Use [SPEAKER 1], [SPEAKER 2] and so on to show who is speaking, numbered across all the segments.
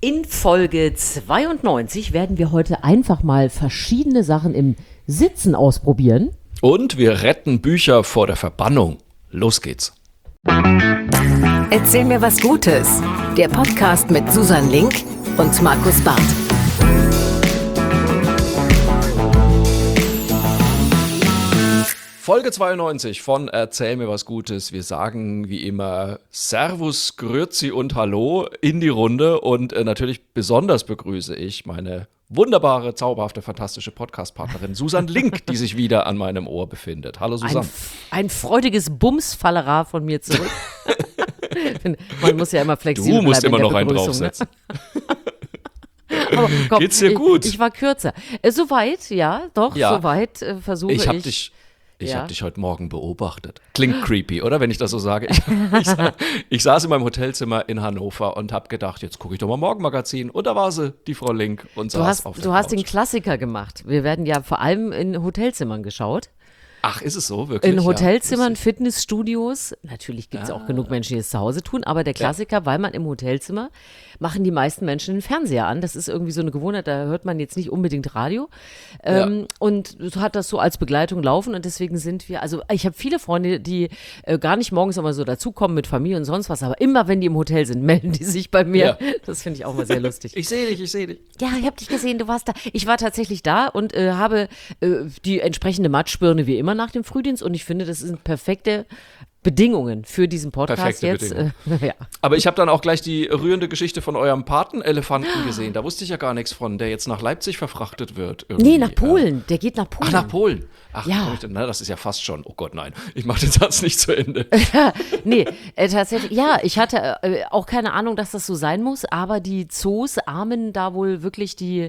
[SPEAKER 1] In Folge 92 werden wir heute einfach mal verschiedene Sachen im Sitzen ausprobieren.
[SPEAKER 2] Und wir retten Bücher vor der Verbannung. Los geht's.
[SPEAKER 3] Erzähl mir was Gutes. Der Podcast mit Susan Link und Markus Barth.
[SPEAKER 2] Folge 92 von Erzähl mir was Gutes. Wir sagen wie immer Servus, Grüezi und Hallo in die Runde. Und natürlich besonders begrüße ich meine wunderbare, zauberhafte, fantastische Podcast-Partnerin Susan Link, die sich wieder an meinem Ohr befindet. Hallo Susan.
[SPEAKER 1] Ein freudiges Bumsfallera von mir zurück. Man muss ja immer flexibel bleiben.
[SPEAKER 2] Du musst immer noch einen
[SPEAKER 1] Begrüßung,
[SPEAKER 2] draufsetzen.
[SPEAKER 1] Aber komm,
[SPEAKER 2] Geht's dir gut?
[SPEAKER 1] Ich war kürzer. Soweit, ja, doch,
[SPEAKER 2] Ja.
[SPEAKER 1] soweit versuche ich.
[SPEAKER 2] Ich habe dich heute Morgen beobachtet. Klingt creepy, oder? Wenn ich das so sage. Ich saß in meinem Hotelzimmer in Hannover und habe gedacht, jetzt gucke ich doch mal Morgenmagazin. Und da war sie, die Frau Link, und saß auf der
[SPEAKER 1] Du hast
[SPEAKER 2] Couch.
[SPEAKER 1] den Klassiker gemacht. Wir werden ja vor allem in Hotelzimmern geschaut.
[SPEAKER 2] Ach, ist es so? Wirklich?
[SPEAKER 1] In Hotelzimmern,
[SPEAKER 2] Ja,
[SPEAKER 1] Fitnessstudios. Natürlich gibt es auch genug Menschen, die es zu Hause tun. Aber der Klassiker, weil man im Hotelzimmer, machen die meisten Menschen den Fernseher an. Das ist irgendwie so eine Gewohnheit, da hört man jetzt nicht unbedingt Radio. Und so hat das so als Begleitung laufen. Und deswegen sind wir, also ich habe viele Freunde, die gar nicht morgens immer so dazukommen mit Familie und sonst was. Aber immer, wenn die im Hotel sind, melden die sich bei mir.
[SPEAKER 2] Ja.
[SPEAKER 1] Das finde ich auch mal sehr lustig.
[SPEAKER 2] Ich sehe dich.
[SPEAKER 1] Ja, ich habe dich gesehen, du warst da. Ich war tatsächlich da und habe die entsprechende Matschbirne wie immer nach dem Frühdienst und ich finde, das sind perfekte Bedingungen für diesen Podcast
[SPEAKER 2] Perfekte
[SPEAKER 1] jetzt.
[SPEAKER 2] Bedingungen.
[SPEAKER 1] Ja.
[SPEAKER 2] Aber ich habe dann auch gleich die rührende Geschichte von eurem Patenelefanten gesehen. Da wusste ich ja gar nichts von, der jetzt nach Leipzig verfrachtet wird. Irgendwie.
[SPEAKER 1] Nee, nach Polen. Der geht nach Polen.
[SPEAKER 2] Ach, nach Polen. Ach,
[SPEAKER 1] Ja.
[SPEAKER 2] das ist ja fast schon. Oh Gott, nein. Ich mache den Satz nicht zu Ende.
[SPEAKER 1] Nee, tatsächlich, ja, ich hatte auch keine Ahnung, dass das so sein muss, aber die Zoos ahmen da wohl wirklich die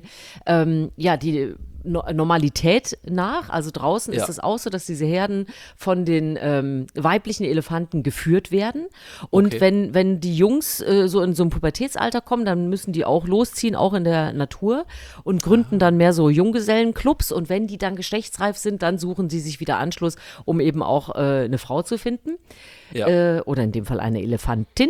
[SPEAKER 1] Normalität nach. Also draußen ist es auch so, dass diese Herden von den weiblichen Elefanten geführt werden. Und
[SPEAKER 2] Okay.
[SPEAKER 1] wenn die Jungs so in so ein Pubertätsalter kommen, dann müssen die auch losziehen, auch in der Natur und gründen dann mehr so Junggesellenclubs. Und wenn die dann geschlechtsreif sind, dann suchen sie sich wieder Anschluss, um eben auch eine Frau zu finden.
[SPEAKER 2] Ja.
[SPEAKER 1] Oder in dem Fall eine Elefantin.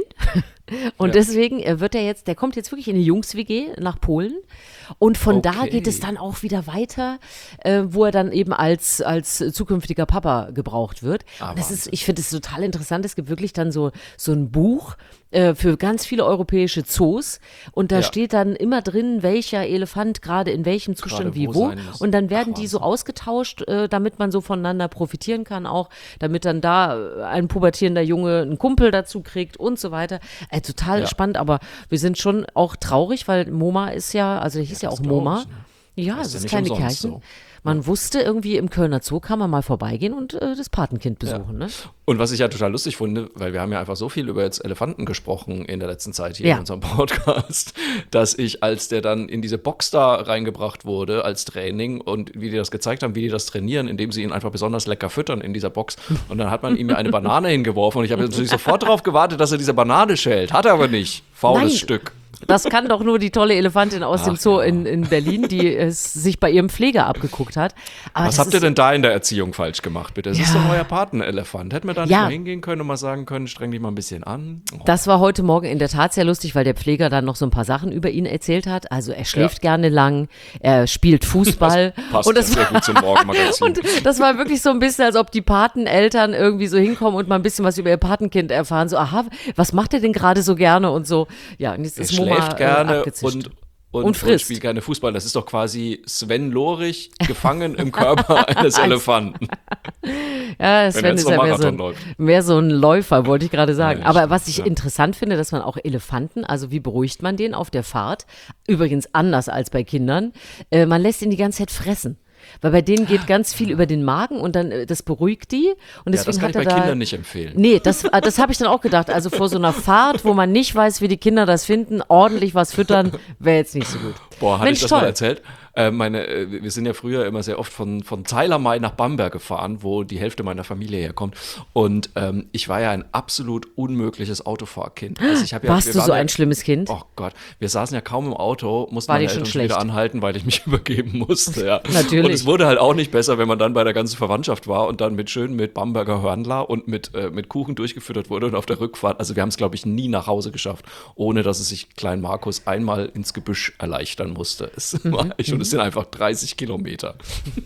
[SPEAKER 1] Und
[SPEAKER 2] Ja.
[SPEAKER 1] deswegen der kommt jetzt wirklich in eine Jungs-WG nach Polen. Und von da
[SPEAKER 2] Okay.
[SPEAKER 1] geht es dann auch wieder weiter, wo er dann eben als zukünftiger Papa gebraucht wird. Und das ist,
[SPEAKER 2] Wahnsinn.
[SPEAKER 1] ich finde es total interessant. Es gibt wirklich dann so ein Buch für ganz viele europäische Zoos. Und da
[SPEAKER 2] Ja.
[SPEAKER 1] steht dann immer drin, welcher Elefant gerade in welchem Zustand
[SPEAKER 2] Gerade
[SPEAKER 1] wie
[SPEAKER 2] wo
[SPEAKER 1] wo.
[SPEAKER 2] sein muss.
[SPEAKER 1] Und dann werden
[SPEAKER 2] Ach,
[SPEAKER 1] die so ausgetauscht, damit man so voneinander profitieren kann auch, damit dann da ein pubertierender Junge einen Kumpel dazu kriegt und so weiter. Total spannend, aber wir sind schon auch traurig, weil MoMA ist ja, also der hieß ja auch
[SPEAKER 2] glaub
[SPEAKER 1] MoMA.
[SPEAKER 2] ich, ne?
[SPEAKER 1] Ja,
[SPEAKER 2] Das
[SPEAKER 1] das
[SPEAKER 2] ist
[SPEAKER 1] ist
[SPEAKER 2] ja nicht
[SPEAKER 1] kleine
[SPEAKER 2] umsonst
[SPEAKER 1] Kerchen.
[SPEAKER 2] so.
[SPEAKER 1] Man wusste irgendwie, im Kölner Zoo kann man mal vorbeigehen und das Patenkind besuchen. Ne?
[SPEAKER 2] Und was ich ja total lustig finde, weil wir haben ja einfach so viel über jetzt Elefanten gesprochen in der letzten Zeit hier
[SPEAKER 1] Ja.
[SPEAKER 2] in unserem Podcast, dass ich, als der dann in diese Box da reingebracht wurde als Training und wie die das gezeigt haben, wie die das trainieren, indem sie ihn einfach besonders lecker füttern in dieser Box. Und dann hat man ihm ja eine Banane hingeworfen und ich habe natürlich sofort darauf gewartet, dass er diese Banane schält. Hat er aber nicht. Faules
[SPEAKER 1] Nein.
[SPEAKER 2] Stück.
[SPEAKER 1] Das kann doch nur die tolle Elefantin aus dem Zoo in Berlin, die es sich bei ihrem Pfleger abgeguckt hat. Aber
[SPEAKER 2] Was
[SPEAKER 1] das
[SPEAKER 2] habt ihr
[SPEAKER 1] ist-
[SPEAKER 2] denn da in der Erziehung falsch gemacht, bitte? Es ist
[SPEAKER 1] Ja.
[SPEAKER 2] doch euer Patenelefant. Hätten wir da nicht
[SPEAKER 1] Ja.
[SPEAKER 2] mal hingehen können und mal sagen können, streng dich mal ein bisschen an? Oh.
[SPEAKER 1] Das war heute Morgen in der Tat sehr lustig, weil der Pfleger dann noch so ein paar Sachen über ihn erzählt hat. Also er schläft gerne lang, er spielt Fußball.
[SPEAKER 2] Passt
[SPEAKER 1] und das
[SPEAKER 2] sehr gut zum Morgenmagazin.
[SPEAKER 1] Und das war wirklich so ein bisschen, als ob die Pateneltern irgendwie so hinkommen und mal ein bisschen was über ihr Patenkind erfahren. So, aha, was macht er denn gerade so gerne und so. Ja, und jetzt
[SPEAKER 2] Er
[SPEAKER 1] ist Moma
[SPEAKER 2] schläft gerne
[SPEAKER 1] abgezischt.
[SPEAKER 2] und
[SPEAKER 1] frisst.
[SPEAKER 2] spielt gerne Fußball. Das ist doch quasi Sven Lorich gefangen im Körper eines Elefanten.
[SPEAKER 1] Ja,
[SPEAKER 2] wenn
[SPEAKER 1] Sven
[SPEAKER 2] er
[SPEAKER 1] ist
[SPEAKER 2] jetzt
[SPEAKER 1] ja
[SPEAKER 2] noch
[SPEAKER 1] mehr so,
[SPEAKER 2] Marathon läuft.
[SPEAKER 1] mehr so ein Läufer, wollte ich gerade sagen.
[SPEAKER 2] Ja,
[SPEAKER 1] Aber
[SPEAKER 2] stimmt,
[SPEAKER 1] was ich
[SPEAKER 2] ja.
[SPEAKER 1] interessant finde, dass man auch Elefanten, also wie beruhigt man den auf der Fahrt? Übrigens anders als bei Kindern. Man lässt ihn die ganze Zeit fressen. Weil bei denen geht ganz viel über den Magen und dann das beruhigt die. Und
[SPEAKER 2] Ja,
[SPEAKER 1] deswegen
[SPEAKER 2] das kann ich
[SPEAKER 1] hat
[SPEAKER 2] bei
[SPEAKER 1] er da,
[SPEAKER 2] Kindern nicht empfehlen.
[SPEAKER 1] Nee, das habe ich dann auch gedacht. Also vor so einer Fahrt, wo man nicht weiß, wie die Kinder das finden, ordentlich was füttern, wäre jetzt nicht so gut.
[SPEAKER 2] Boah, hatte
[SPEAKER 1] Mensch,
[SPEAKER 2] ich das mal
[SPEAKER 1] toll.
[SPEAKER 2] erzählt? Wir sind ja früher immer sehr oft von Zeil am Main nach Bamberg gefahren, wo die Hälfte meiner Familie herkommt. Und ich war ja ein absolut unmögliches Autofahrkind. Also
[SPEAKER 1] Warst du so ein schlimmes Kind?
[SPEAKER 2] Oh Gott, wir saßen ja kaum im Auto, mussten
[SPEAKER 1] War
[SPEAKER 2] meine
[SPEAKER 1] dir schon
[SPEAKER 2] Eltern schon
[SPEAKER 1] schlecht?
[SPEAKER 2] wieder anhalten, weil ich mich übergeben musste. Ja.
[SPEAKER 1] Natürlich.
[SPEAKER 2] Und es wurde halt auch nicht besser, wenn man dann bei der ganzen Verwandtschaft war und dann mit Bamberger Hörnler und mit Kuchen durchgefüttert wurde und auf der Rückfahrt. Also wir haben es, glaube ich, nie nach Hause geschafft, ohne dass es sich Klein Markus einmal ins Gebüsch erleichtern musste. Und es sind einfach 30 Kilometer.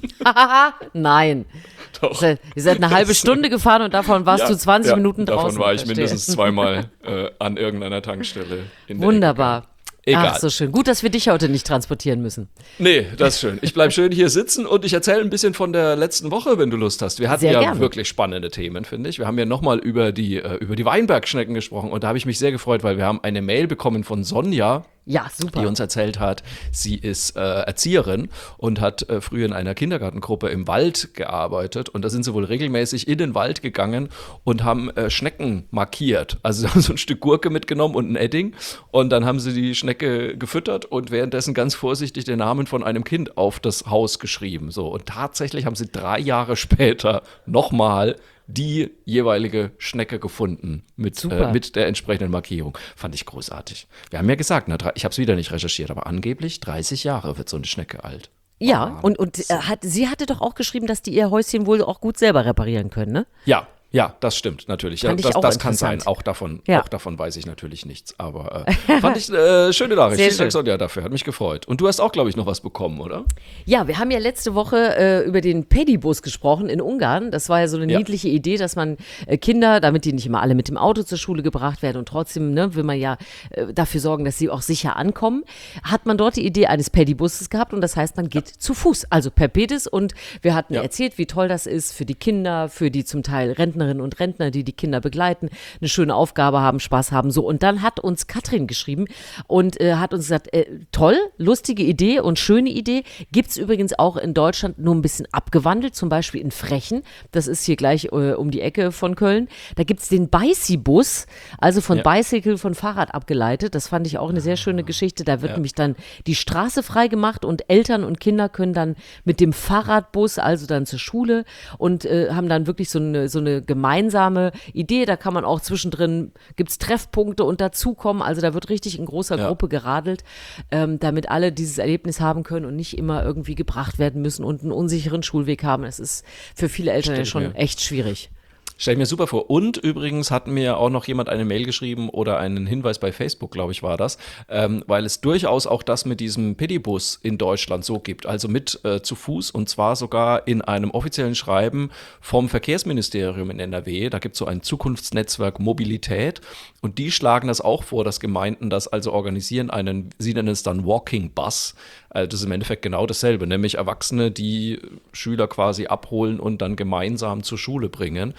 [SPEAKER 1] Nein.
[SPEAKER 2] Doch.
[SPEAKER 1] Ihr seid eine halbe Stunde gefahren und davon warst du 20 Minuten draußen.
[SPEAKER 2] Davon war ich
[SPEAKER 1] verstehe.
[SPEAKER 2] mindestens zweimal an irgendeiner Tankstelle in der
[SPEAKER 1] Wunderbar.
[SPEAKER 2] Ecke. Egal.
[SPEAKER 1] Ach, so schön. Gut, dass wir dich heute nicht transportieren müssen.
[SPEAKER 2] Nee, das ist schön. Ich bleib schön hier sitzen und ich erzähle ein bisschen von der letzten Woche, wenn du Lust hast. Wir hatten
[SPEAKER 1] Sehr
[SPEAKER 2] ja
[SPEAKER 1] gerne.
[SPEAKER 2] wirklich spannende Themen, finde ich. Wir haben ja nochmal über die Weinbergschnecken gesprochen und da habe ich mich sehr gefreut, weil wir haben eine Mail bekommen von Sonja,
[SPEAKER 1] Ja, super.
[SPEAKER 2] die uns erzählt hat, sie ist Erzieherin und hat früher in einer Kindergartengruppe im Wald gearbeitet. Und da sind sie wohl regelmäßig in den Wald gegangen und haben Schnecken markiert. Also sie haben so ein Stück Gurke mitgenommen und ein Edding. Und dann haben sie die Schnecke gefüttert und währenddessen ganz vorsichtig den Namen von einem Kind auf das Haus geschrieben. So. Und tatsächlich haben sie 3 Jahre später nochmal die jeweilige Schnecke gefunden mit der entsprechenden Markierung. Fand ich großartig. Wir haben ja gesagt, ich habe es wieder nicht recherchiert, aber angeblich 30 Jahre wird so eine Schnecke alt.
[SPEAKER 1] Ja, und sie hatte doch auch geschrieben, dass die ihr Häuschen wohl auch gut selber reparieren können, ne?
[SPEAKER 2] Ja, das stimmt natürlich. Ja,
[SPEAKER 1] Fand ich auch
[SPEAKER 2] das kann sein.
[SPEAKER 1] interessant.
[SPEAKER 2] Auch davon weiß ich natürlich nichts. Aber fand ich schöne Nachricht.
[SPEAKER 1] Sehr
[SPEAKER 2] Vielen Dank,
[SPEAKER 1] schön.
[SPEAKER 2] Sonja, dafür. Hat mich gefreut. Und du hast auch, glaube ich, noch was bekommen, oder?
[SPEAKER 1] Ja, wir haben ja letzte Woche über den Pedibus gesprochen in Ungarn. Das war ja so eine
[SPEAKER 2] Ja.
[SPEAKER 1] niedliche Idee, dass man Kinder, damit die nicht immer alle mit dem Auto zur Schule gebracht werden und trotzdem will man ja dafür sorgen, dass sie auch sicher ankommen, hat man dort die Idee eines Pedibusses gehabt und das heißt, man geht zu Fuß, also per Pedis und wir hatten erzählt, wie toll das ist für die Kinder, für die zum Teil Rentnerinnen und Rentner, die Kinder begleiten, eine schöne Aufgabe haben, Spaß haben, so. Und dann hat uns Katrin geschrieben und hat uns gesagt, toll, lustige Idee und schöne Idee. Gibt es übrigens auch in Deutschland nur ein bisschen abgewandelt, zum Beispiel in Frechen. Das ist hier gleich um die Ecke von Köln. Da gibt es den Bici-Bus, also von Bicycle, von Fahrrad abgeleitet. Das fand ich auch eine sehr schöne Geschichte. Da wird nämlich dann die Straße frei gemacht und Eltern und Kinder können dann mit dem Fahrradbus, also dann zur Schule und haben dann wirklich so eine gemeinsame Idee. Da kann man auch zwischendrin, gibt es Treffpunkte und dazukommen. Also da wird richtig in großer Gruppe geradelt, damit alle dieses Erlebnis haben können und nicht immer irgendwie gebracht werden müssen und einen unsicheren Schulweg haben. Es ist für viele Eltern ja schon echt schwierig.
[SPEAKER 2] Stell ich mir super vor. Und übrigens hat mir auch noch jemand eine Mail geschrieben oder einen Hinweis bei Facebook, glaube ich, war das, weil es durchaus auch das mit diesem Pedibus in Deutschland so gibt, also mit zu Fuß und zwar sogar in einem offiziellen Schreiben vom Verkehrsministerium in NRW. Da gibt es so ein Zukunftsnetzwerk Mobilität und die schlagen das auch vor, dass Gemeinden das also organisieren, sie nennen es dann Walking Bus. Das ist im Endeffekt genau dasselbe, nämlich Erwachsene, die Schüler quasi abholen und dann gemeinsam zur Schule bringen.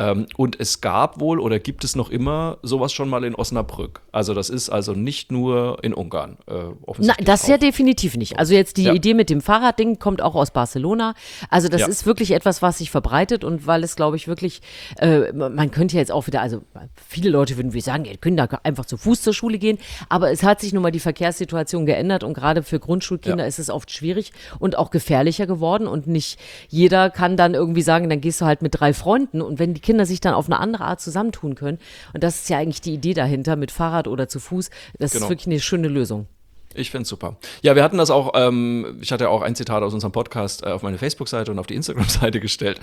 [SPEAKER 2] Und es gab wohl oder gibt es noch immer sowas schon mal in Osnabrück. Also das ist also nicht nur in Ungarn.
[SPEAKER 1] Nein, das ja definitiv nicht. Also jetzt die Idee mit dem Fahrradding kommt auch aus Barcelona. Also das ist wirklich etwas, was sich verbreitet und weil es, glaube ich, wirklich, man könnte ja jetzt auch wieder, also viele Leute würden wie sagen, ihr könnt da einfach zu Fuß zur Schule gehen, aber es hat sich nun mal die Verkehrssituation geändert und gerade für Grundschulkinder ist es oft schwierig und auch gefährlicher geworden und nicht jeder kann dann irgendwie sagen, dann gehst du halt mit 3 Freunden und wenn die Kinder sich dann auf eine andere Art zusammentun können und das ist ja eigentlich die Idee dahinter mit Fahrrad oder zu Fuß, das ist wirklich eine schöne Lösung.
[SPEAKER 2] Ich finde es super. Ja, wir hatten das auch, ich hatte ja auch ein Zitat aus unserem Podcast auf meine Facebook-Seite und auf die Instagram-Seite gestellt.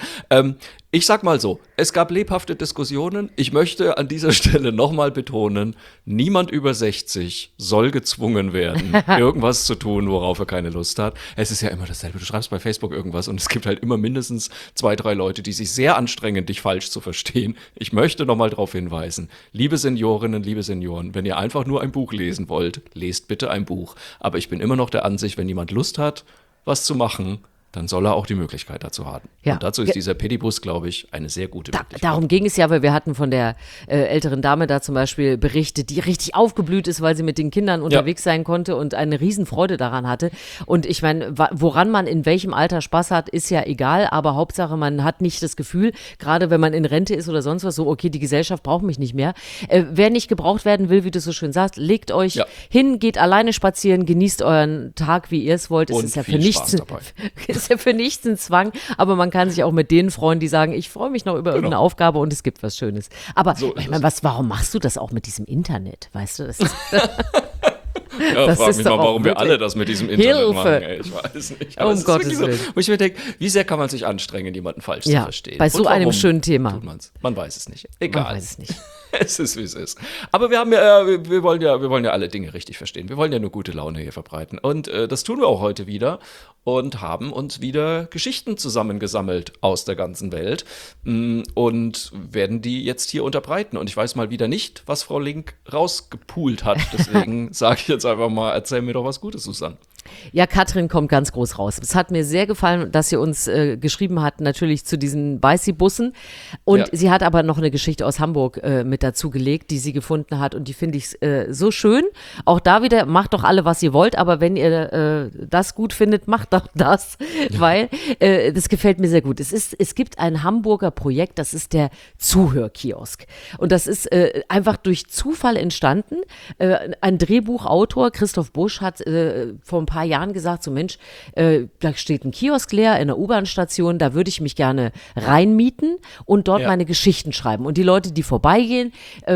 [SPEAKER 2] Ich sag mal so, es gab lebhafte Diskussionen. Ich möchte an dieser Stelle nochmal betonen, niemand über 60 soll gezwungen werden, irgendwas zu tun, worauf er keine Lust hat. Es ist ja immer dasselbe. Du schreibst bei Facebook irgendwas und es gibt halt immer mindestens 2, 3 Leute, die sich sehr anstrengen, dich falsch zu verstehen. Ich möchte nochmal darauf hinweisen, liebe Seniorinnen, liebe Senioren, wenn ihr einfach nur ein Buch lesen wollt, lest bitte ein Buch. Aber ich bin immer noch der Ansicht, wenn jemand Lust hat, was zu machen, dann soll er auch die Möglichkeit dazu haben.
[SPEAKER 1] Ja.
[SPEAKER 2] Und dazu ist dieser Pedibus, glaube ich, eine sehr gute Möglichkeit.
[SPEAKER 1] Darum ging es ja, weil wir hatten von der älteren Dame da zum Beispiel berichtet, die richtig aufgeblüht ist, weil sie mit den Kindern unterwegs sein konnte und eine Riesenfreude daran hatte. Und ich meine, woran man in welchem Alter Spaß hat, ist ja egal, aber Hauptsache, man hat nicht das Gefühl, gerade wenn man in Rente ist oder sonst was, so, okay, die Gesellschaft braucht mich nicht mehr. Wer nicht gebraucht werden will, wie du so schön sagst, legt euch hin, geht alleine spazieren, genießt euren Tag, wie ihr es wollt. Es
[SPEAKER 2] Und
[SPEAKER 1] ist ja
[SPEAKER 2] viel
[SPEAKER 1] für nichts,
[SPEAKER 2] Spaß dabei.
[SPEAKER 1] ist ja für nichts ein Zwang, aber man kann sich auch mit denen freuen, die sagen, ich freue mich noch über irgendeine Aufgabe und es gibt was Schönes. Aber
[SPEAKER 2] So
[SPEAKER 1] ich meine, warum machst du das auch mit diesem Internet? Weißt du, das ist
[SPEAKER 2] Ja,
[SPEAKER 1] das
[SPEAKER 2] frag
[SPEAKER 1] ist
[SPEAKER 2] mich
[SPEAKER 1] doch
[SPEAKER 2] mal,
[SPEAKER 1] auch
[SPEAKER 2] warum wir
[SPEAKER 1] wirklich
[SPEAKER 2] alle das mit diesem Internet
[SPEAKER 1] Hilfe.
[SPEAKER 2] machen. Ey, ich weiß nicht. Aber
[SPEAKER 1] Um
[SPEAKER 2] es ist
[SPEAKER 1] Gottes
[SPEAKER 2] wirklich so,
[SPEAKER 1] Willen.
[SPEAKER 2] wo ich mir denke, wie sehr kann man sich anstrengen, jemanden falsch zu
[SPEAKER 1] Ja,
[SPEAKER 2] verstehen?
[SPEAKER 1] bei so
[SPEAKER 2] Und
[SPEAKER 1] einem
[SPEAKER 2] warum
[SPEAKER 1] schönen Thema.
[SPEAKER 2] Tut man's? Man weiß es nicht. Egal.
[SPEAKER 1] Man weiß es nicht.
[SPEAKER 2] Es ist, wie es ist. Aber wir haben ja, wir wollen ja alle Dinge richtig verstehen. Wir wollen ja nur gute Laune hier verbreiten. Und das tun wir auch heute wieder und haben uns wieder Geschichten zusammengesammelt aus der ganzen Welt und werden die jetzt hier unterbreiten. Und ich weiß mal wieder nicht, was Frau Link rausgepoolt hat. Deswegen sage ich jetzt einfach mal, erzähl mir doch was Gutes, Susanne.
[SPEAKER 1] Ja, Katrin kommt ganz groß raus. Es hat mir sehr gefallen, dass sie uns geschrieben hat, natürlich zu diesen Beißi-Bussen. Und sie hat aber noch eine Geschichte aus Hamburg mit dazugelegt, die sie gefunden hat. Und die finde ich so schön. Auch da wieder, macht doch alle, was ihr wollt. Aber wenn ihr das gut findet, macht doch das. Weil das gefällt mir sehr gut. Es gibt ein Hamburger Projekt, das ist der Zuhörkiosk. Und das ist einfach durch Zufall entstanden. Ein Drehbuchautor, Christoph Busch, hat vor ein paar Jahren gesagt, so Mensch, da steht ein Kiosk leer in der U-Bahn-Station, da würde ich mich gerne reinmieten und dort meine Geschichten schreiben. Und die Leute, die vorbeigehen,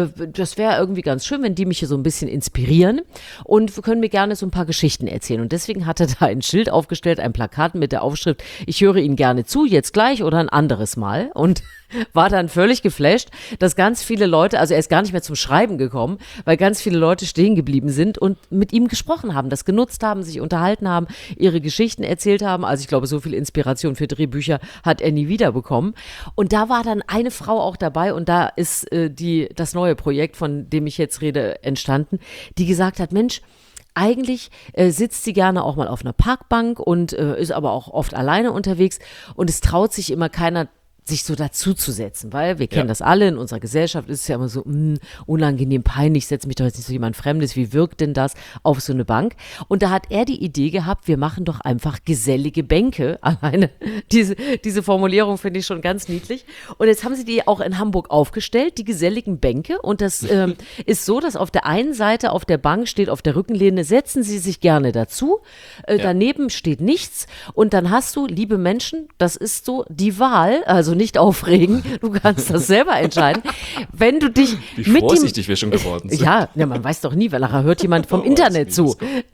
[SPEAKER 1] das wäre irgendwie ganz schön, wenn die mich hier so ein bisschen inspirieren und können mir gerne so ein paar Geschichten erzählen. Und deswegen hat er da ein Schild aufgestellt, ein Plakat mit der Aufschrift, ich höre Ihnen gerne zu, jetzt gleich oder ein anderes Mal. Und war dann völlig geflasht, dass ganz viele Leute, also er ist gar nicht mehr zum Schreiben gekommen, weil ganz viele Leute stehen geblieben sind und mit ihm gesprochen haben, das genutzt haben, sich unterhalten haben, ihre Geschichten erzählt haben. Also ich glaube, so viel Inspiration für Drehbücher hat er nie wieder bekommen. Und da war dann eine Frau auch dabei und da ist das neue Projekt, von dem ich jetzt rede, entstanden, die gesagt hat, Mensch, eigentlich sitzt sie gerne auch mal auf einer Parkbank und ist aber auch oft alleine unterwegs und es traut sich immer keiner, sich so dazuzusetzen, weil wir kennen das alle, in unserer Gesellschaft ist es ja immer so unangenehm, peinlich, setzt mich doch jetzt nicht so jemand Fremdes, wie wirkt denn das auf so eine Bank? Und da hat er die Idee gehabt, wir machen doch einfach gesellige Bänke, alleine diese Formulierung finde ich schon ganz niedlich und jetzt haben sie die auch in Hamburg aufgestellt, die geselligen Bänke und das ist so, dass auf der einen Seite auf der Bank steht, auf der Rückenlehne, setzen Sie sich gerne dazu, daneben steht nichts und dann hast du, liebe Menschen, das ist so die Wahl, also nicht aufregen, du kannst das selber entscheiden. Wenn du dich
[SPEAKER 2] Wie
[SPEAKER 1] mit
[SPEAKER 2] vorsichtig wir schon geworden sind.
[SPEAKER 1] Ja, man weiß doch nie, weil nachher hört jemand vom Internet zu.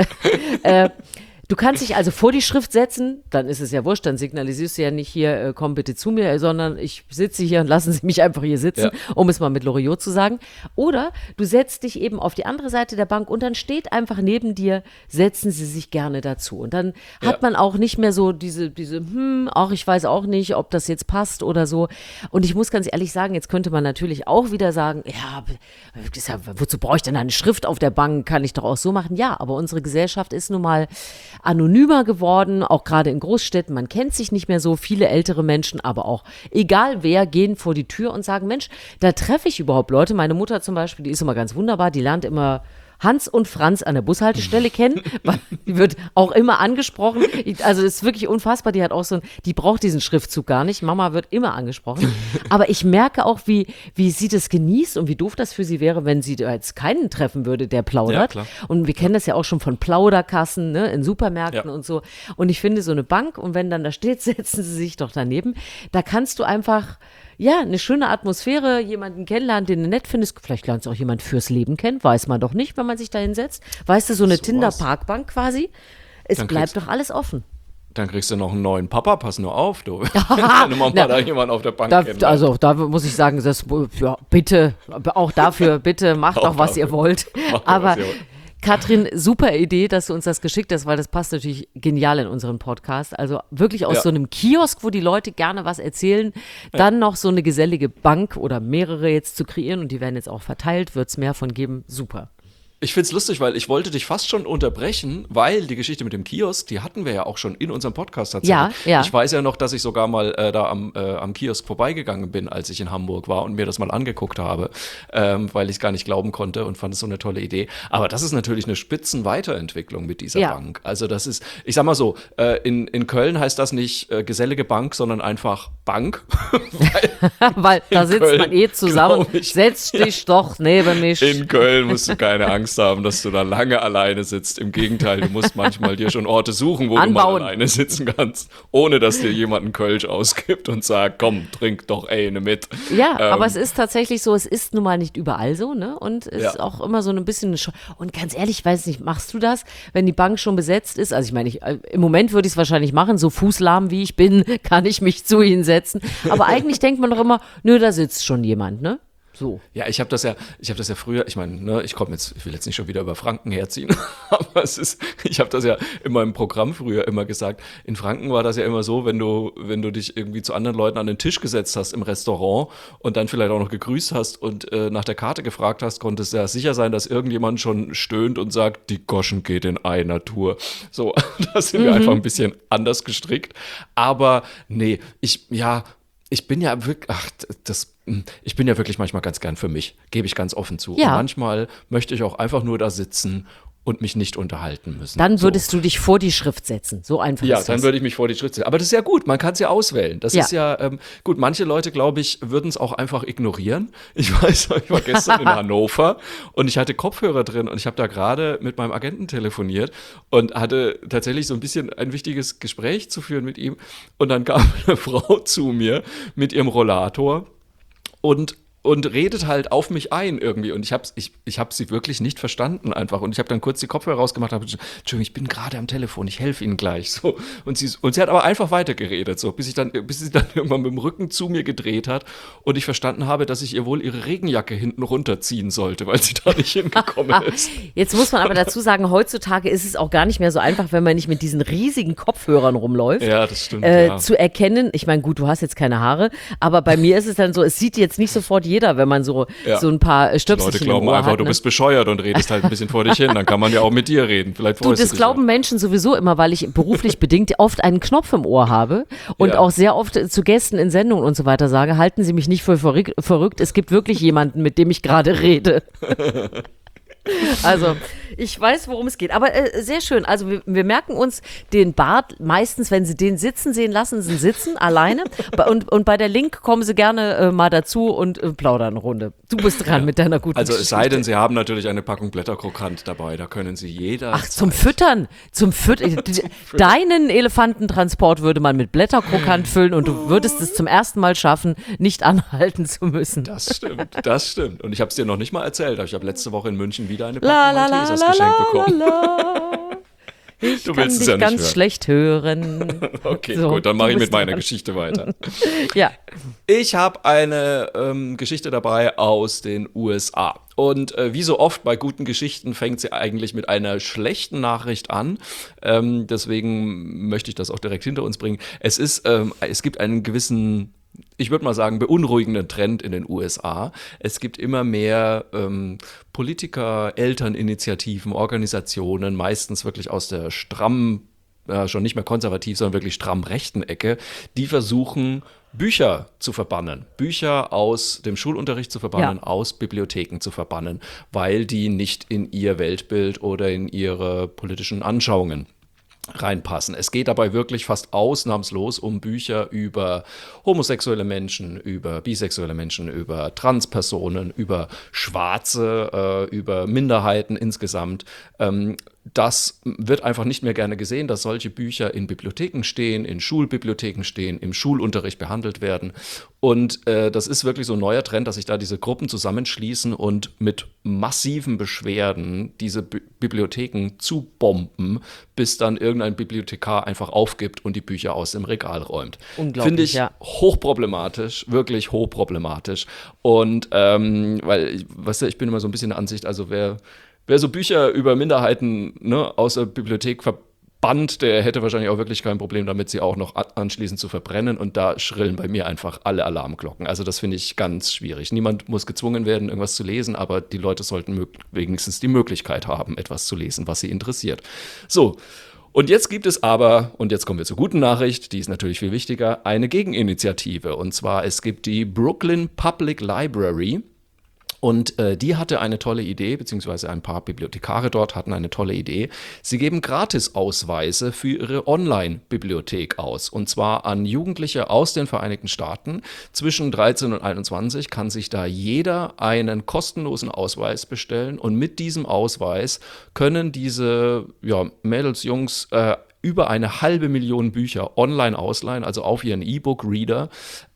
[SPEAKER 1] Du kannst dich also vor die Schrift setzen, dann ist es ja wurscht, dann signalisierst du ja nicht hier, komm bitte zu mir, sondern ich sitze hier und lassen Sie mich einfach hier sitzen, um es mal mit Loriot zu sagen. Oder du setzt dich eben auf die andere Seite der Bank und dann steht einfach neben dir, setzen Sie sich gerne dazu. Und dann hat man auch nicht mehr so diese auch ich weiß auch nicht, ob das jetzt passt oder so. Und ich muss ganz ehrlich sagen, jetzt könnte man natürlich auch wieder sagen, wozu brauche ich denn eine Schrift auf der Bank, kann ich doch auch so machen. Ja, aber unsere Gesellschaft ist nun mal anonymer geworden, auch gerade in Großstädten. Man kennt sich nicht mehr so. Viele ältere Menschen, aber auch egal wer, gehen vor die Tür und sagen, Mensch, da treffe ich überhaupt Leute. Meine Mutter zum Beispiel, die ist immer ganz wunderbar, die lernt immer Hans und Franz an der Bushaltestelle kennen, weil die wird auch immer angesprochen. Also das ist wirklich unfassbar, die hat auch die braucht diesen Schriftzug gar nicht. Mama wird immer angesprochen. Aber ich merke auch, wie sie das genießt und wie doof das für sie wäre, wenn sie jetzt keinen treffen würde, der plaudert.
[SPEAKER 2] Ja, klar.
[SPEAKER 1] Und wir kennen das ja auch schon von Plauderkassen, ne, in Supermärkten und so. Und ich finde so eine Bank und wenn dann da steht, setzen sie sich doch daneben. Da kannst du einfach eine schöne Atmosphäre, jemanden kennenlernen, den du nett findest. Vielleicht lernst du auch jemanden fürs Leben kennen, weiß man doch nicht, wenn man sich da hinsetzt. Weißt du, so eine Tinder-Parkbank quasi. Es dann bleibt doch alles offen.
[SPEAKER 2] Dann kriegst du noch einen neuen Papa, pass nur auf, du. Wenn du mal da jemanden auf der Bank kennst.
[SPEAKER 1] Also da muss ich sagen, bitte, auch dafür, bitte macht doch, was ihr wollt. Aber Katrin, super Idee, dass du uns das geschickt hast, weil das passt natürlich genial in unseren Podcast. Also wirklich aus so einem Kiosk, wo die Leute gerne was erzählen, dann noch so eine gesellige Bank oder mehrere jetzt zu kreieren und die werden jetzt auch verteilt, wird es mehr von geben. Super.
[SPEAKER 2] Ich find's lustig, weil ich wollte dich fast schon unterbrechen, weil die Geschichte mit dem Kiosk, die hatten wir ja auch schon in unserem Podcast tatsächlich.
[SPEAKER 1] Ja.
[SPEAKER 2] Ich weiß ja noch, dass ich sogar mal da am Kiosk vorbeigegangen bin, als ich in Hamburg war und mir das mal angeguckt habe, weil ich es gar nicht glauben konnte und fand es so eine tolle Idee. Aber das ist natürlich eine Spitzenweiterentwicklung mit dieser Bank. Also das ist, ich sag mal so, in Köln heißt das nicht gesellige Bank, sondern einfach Bank.
[SPEAKER 1] Weil da sitzt
[SPEAKER 2] Köln,
[SPEAKER 1] man zusammen. Setz dich doch neben mich.
[SPEAKER 2] In Köln musst du keine Angst haben, dass du da lange alleine sitzt. Im Gegenteil, du musst manchmal dir schon Orte suchen, wo du mal alleine sitzen kannst, ohne dass dir jemand einen Kölsch ausgibt und sagt, komm, trink doch eine mit.
[SPEAKER 1] Ja, aber es ist tatsächlich so, es ist nun mal nicht überall so, ne? Und es ist auch immer so ein bisschen und ganz ehrlich, ich weiß nicht, machst du das, wenn die Bank schon besetzt ist? Also ich meine, im Moment würde ich es wahrscheinlich machen, so fußlahm wie ich bin, kann ich mich zu ihnen setzen. Aber eigentlich denkt man doch immer, nö, da sitzt schon jemand, ne? So.
[SPEAKER 2] Ja, ich habe das ja früher, ich meine, ne, ich will jetzt nicht schon wieder über Franken herziehen, aber ich habe das ja in meinem Programm früher immer gesagt, in Franken war das ja immer so, wenn du dich irgendwie zu anderen Leuten an den Tisch gesetzt hast im Restaurant und dann vielleicht auch noch gegrüßt hast und nach der Karte gefragt hast, konntest du ja sicher sein, dass irgendjemand schon stöhnt und sagt, die Goschen geht in einer Tour. So, da sind wir einfach ein bisschen anders gestrickt, aber nee, ich bin ja wirklich manchmal ganz gern für mich, gebe ich ganz offen zu.
[SPEAKER 1] Ja.
[SPEAKER 2] Und manchmal möchte ich auch einfach nur da sitzen und mich nicht unterhalten müssen.
[SPEAKER 1] Dann würdest du dich vor die Schrift setzen. So einfach
[SPEAKER 2] Ja,
[SPEAKER 1] ist
[SPEAKER 2] dann
[SPEAKER 1] das.
[SPEAKER 2] würde ich mich vor die Schrift setzen. Aber das ist ja gut, man kann es ja auswählen. Das ist ja, gut, manche Leute, glaube ich, würden es auch einfach ignorieren. Ich weiß, ich war gestern in Hannover und ich hatte Kopfhörer drin und ich habe da gerade mit meinem Agenten telefoniert und hatte tatsächlich so ein bisschen ein wichtiges Gespräch zu führen mit ihm. Und dann kam eine Frau zu mir mit ihrem Rollator und redet halt auf mich ein irgendwie. Und ich hab sie wirklich nicht verstanden einfach. Und ich habe dann kurz die Kopfhörer rausgemacht und habe gesagt, Entschuldigung, ich bin gerade am Telefon, ich helfe Ihnen gleich. So. Und sie hat aber einfach weitergeredet, so, bis sie dann irgendwann mit dem Rücken zu mir gedreht hat und ich verstanden habe, dass ich ihr wohl ihre Regenjacke hinten runterziehen sollte, weil sie da nicht hingekommen ist.
[SPEAKER 1] Jetzt muss man aber dazu sagen, heutzutage ist es auch gar nicht mehr so einfach, wenn man nicht mit diesen riesigen Kopfhörern rumläuft.
[SPEAKER 2] Ja, das stimmt. Ja.
[SPEAKER 1] Zu erkennen, ich meine, gut, du hast jetzt keine Haare, aber bei mir ist es dann so, es sieht jetzt nicht sofort jeder, wenn man so ein paar Stöpselchen
[SPEAKER 2] Leute glauben
[SPEAKER 1] im Ohr
[SPEAKER 2] einfach,
[SPEAKER 1] hat,
[SPEAKER 2] du bist bescheuert und redest halt ein bisschen vor dich hin. Dann kann man ja auch mit dir reden. Vielleicht freust
[SPEAKER 1] das
[SPEAKER 2] du dich
[SPEAKER 1] glauben Menschen sowieso immer, weil ich beruflich bedingt oft einen Knopf im Ohr habe und auch sehr oft zu Gästen in Sendungen und so weiter sage, halten Sie mich nicht für verrückt, es gibt wirklich jemanden, mit dem ich gerade rede. Also, ich weiß, worum es geht. Aber sehr schön. Also, wir merken uns den Bart meistens, wenn Sie den sitzen sehen, lassen Sie ihn sitzen, alleine. Und bei der Link kommen Sie gerne mal dazu und plaudern eine Runde. Du bist dran mit deiner guten
[SPEAKER 2] Also, es sei denn,
[SPEAKER 1] Geschichte.
[SPEAKER 2] Sie haben natürlich eine Packung Blätterkrokant dabei. Da können Sie jeder.
[SPEAKER 1] Ach, zum Füttern. Deinen Elefantentransport würde man mit Blätterkrokant füllen und du würdest es zum ersten Mal schaffen, nicht anhalten zu müssen.
[SPEAKER 2] Das stimmt. Und ich habe es dir noch nicht mal erzählt. Aber ich habe letzte Woche in München wieder eine
[SPEAKER 1] La,
[SPEAKER 2] Packung
[SPEAKER 1] la, la,
[SPEAKER 2] Maltesers
[SPEAKER 1] la,
[SPEAKER 2] geschenkt
[SPEAKER 1] la,
[SPEAKER 2] bekommen.
[SPEAKER 1] la. Ich
[SPEAKER 2] Du
[SPEAKER 1] kann
[SPEAKER 2] willst es
[SPEAKER 1] dich
[SPEAKER 2] ja nicht
[SPEAKER 1] ganz
[SPEAKER 2] hören.
[SPEAKER 1] schlecht hören.
[SPEAKER 2] Okay,
[SPEAKER 1] So,
[SPEAKER 2] gut, dann mache
[SPEAKER 1] du
[SPEAKER 2] ich mit
[SPEAKER 1] bist
[SPEAKER 2] meiner
[SPEAKER 1] dran.
[SPEAKER 2] Geschichte weiter.
[SPEAKER 1] Ja.
[SPEAKER 2] Ich habe eine Geschichte dabei aus den USA. Und wie so oft bei guten Geschichten fängt sie eigentlich mit einer schlechten Nachricht an. Deswegen möchte ich das auch direkt hinter uns bringen. Es gibt einen gewissen, ich würde mal sagen, beunruhigenden Trend in den USA. Es gibt immer mehr Politiker, Elterninitiativen, Organisationen, meistens wirklich aus der schon nicht mehr konservativ, sondern wirklich stramm rechten Ecke, die versuchen, Bücher zu verbannen, Bücher aus dem Schulunterricht zu verbannen, aus Bibliotheken zu verbannen, weil die nicht in ihr Weltbild oder in ihre politischen Anschauungen reinpassen. Es geht dabei wirklich fast ausnahmslos um Bücher über homosexuelle Menschen, über bisexuelle Menschen, über Transpersonen, über Schwarze, über Minderheiten insgesamt. Das wird einfach nicht mehr gerne gesehen, dass solche Bücher in Bibliotheken stehen, in Schulbibliotheken stehen, im Schulunterricht behandelt werden. Und das ist wirklich so ein neuer Trend, dass sich da diese Gruppen zusammenschließen und mit massiven Beschwerden diese Bibliotheken zubomben, bis dann irgendein Bibliothekar einfach aufgibt und die Bücher aus dem Regal räumt.
[SPEAKER 1] Unglaublich,
[SPEAKER 2] Finde ich
[SPEAKER 1] ja.
[SPEAKER 2] hochproblematisch, wirklich hochproblematisch. Und weil, weißt du, ich bin immer so ein bisschen der Ansicht, also wer so Bücher über Minderheiten aus der Bibliothek Band, der hätte wahrscheinlich auch wirklich kein Problem damit, sie auch noch anschließend zu verbrennen. Und da schrillen bei mir einfach alle Alarmglocken. Also das finde ich ganz schwierig. Niemand muss gezwungen werden, irgendwas zu lesen, aber die Leute sollten wenigstens die Möglichkeit haben, etwas zu lesen, was sie interessiert. So, und jetzt gibt es aber, und jetzt kommen wir zur guten Nachricht, die ist natürlich viel wichtiger, eine Gegeninitiative. Und zwar, es gibt die Brooklyn Public Library. Und die hatte eine tolle Idee, beziehungsweise ein paar Bibliothekare dort hatten eine tolle Idee. Sie geben Gratisausweise für ihre Online-Bibliothek aus. Und zwar an Jugendliche aus den Vereinigten Staaten. Zwischen 13 und 21 kann sich da jeder einen kostenlosen Ausweis bestellen. Und mit diesem Ausweis können diese Mädels, Jungs, über 500.000 Bücher online ausleihen, also auf ihren E-Book-Reader.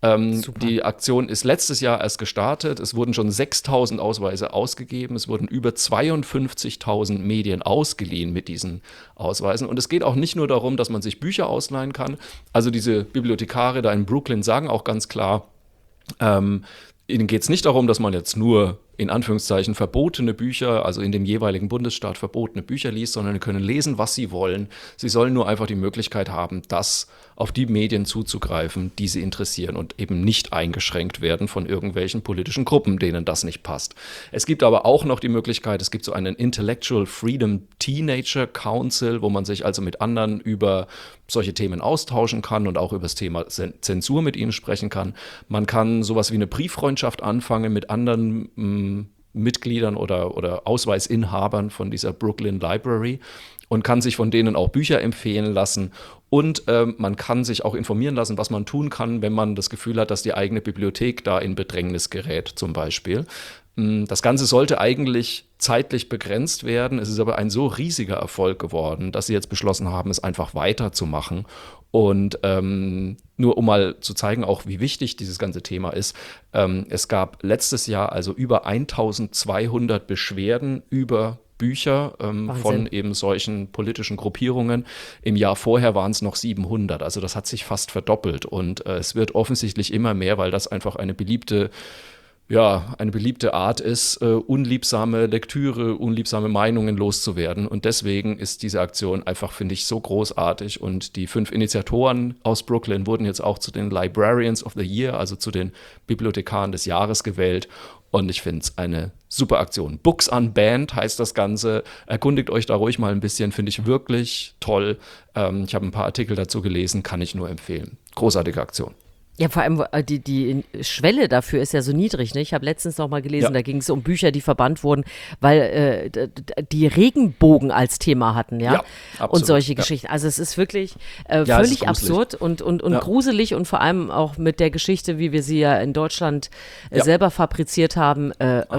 [SPEAKER 2] Die Aktion ist letztes Jahr erst gestartet. Es wurden schon 6.000 Ausweise ausgegeben. Es wurden über 52.000 Medien ausgeliehen mit diesen Ausweisen. Und es geht auch nicht nur darum, dass man sich Bücher ausleihen kann. Also diese Bibliothekare da in Brooklyn sagen auch ganz klar, ihnen geht es nicht darum, dass man jetzt nur in Anführungszeichen verbotene Bücher, also in dem jeweiligen Bundesstaat verbotene Bücher liest, sondern sie können lesen, was sie wollen. Sie sollen nur einfach die Möglichkeit haben, auf die Medien zuzugreifen, die sie interessieren und eben nicht eingeschränkt werden von irgendwelchen politischen Gruppen, denen das nicht passt. Es gibt aber auch noch die Möglichkeit, es gibt so einen Intellectual Freedom Teenager Council, wo man sich also mit anderen über solche Themen austauschen kann und auch über das Thema Zensur mit ihnen sprechen kann. Man kann sowas wie eine Brieffreundschaft anfangen mit anderen Mitgliedern oder Ausweisinhabern von dieser Brooklyn Library und kann sich von denen auch Bücher empfehlen lassen. Und man kann sich auch informieren lassen, was man tun kann, wenn man das Gefühl hat, dass die eigene Bibliothek da in Bedrängnis gerät, zum Beispiel. Das Ganze sollte eigentlich zeitlich begrenzt werden. Es ist aber ein so riesiger Erfolg geworden, dass sie jetzt beschlossen haben, es einfach weiterzumachen. Und nur um mal zu zeigen, auch wie wichtig dieses ganze Thema ist, es gab letztes Jahr also über 1.200 Beschwerden über Bücher von eben solchen politischen Gruppierungen. Im Jahr vorher waren es noch 700. Also das hat sich fast verdoppelt. Und es wird offensichtlich immer mehr, weil das einfach eine beliebte Art ist, unliebsame Lektüre, unliebsame Meinungen loszuwerden. Und deswegen ist diese Aktion einfach, finde ich, so großartig. Und die 5 Initiatoren aus Brooklyn wurden jetzt auch zu den Librarians of the Year, also zu den Bibliothekaren des Jahres gewählt. Und ich finde es eine super Aktion. Books Unbanned heißt das Ganze. Erkundigt euch da ruhig mal ein bisschen, finde ich wirklich toll. Ich habe ein paar Artikel dazu gelesen, kann ich nur empfehlen. Großartige Aktion.
[SPEAKER 1] Ja, vor allem die Schwelle dafür ist ja so niedrig. Ne? Ich habe letztens noch mal gelesen, da ging es um Bücher, die verbannt wurden, weil die Regenbogen als Thema hatten, ja, absolut, und solche Geschichten. Also es ist wirklich völlig absurd und gruselig und vor allem auch mit der Geschichte, wie wir sie ja in Deutschland selber fabriziert haben.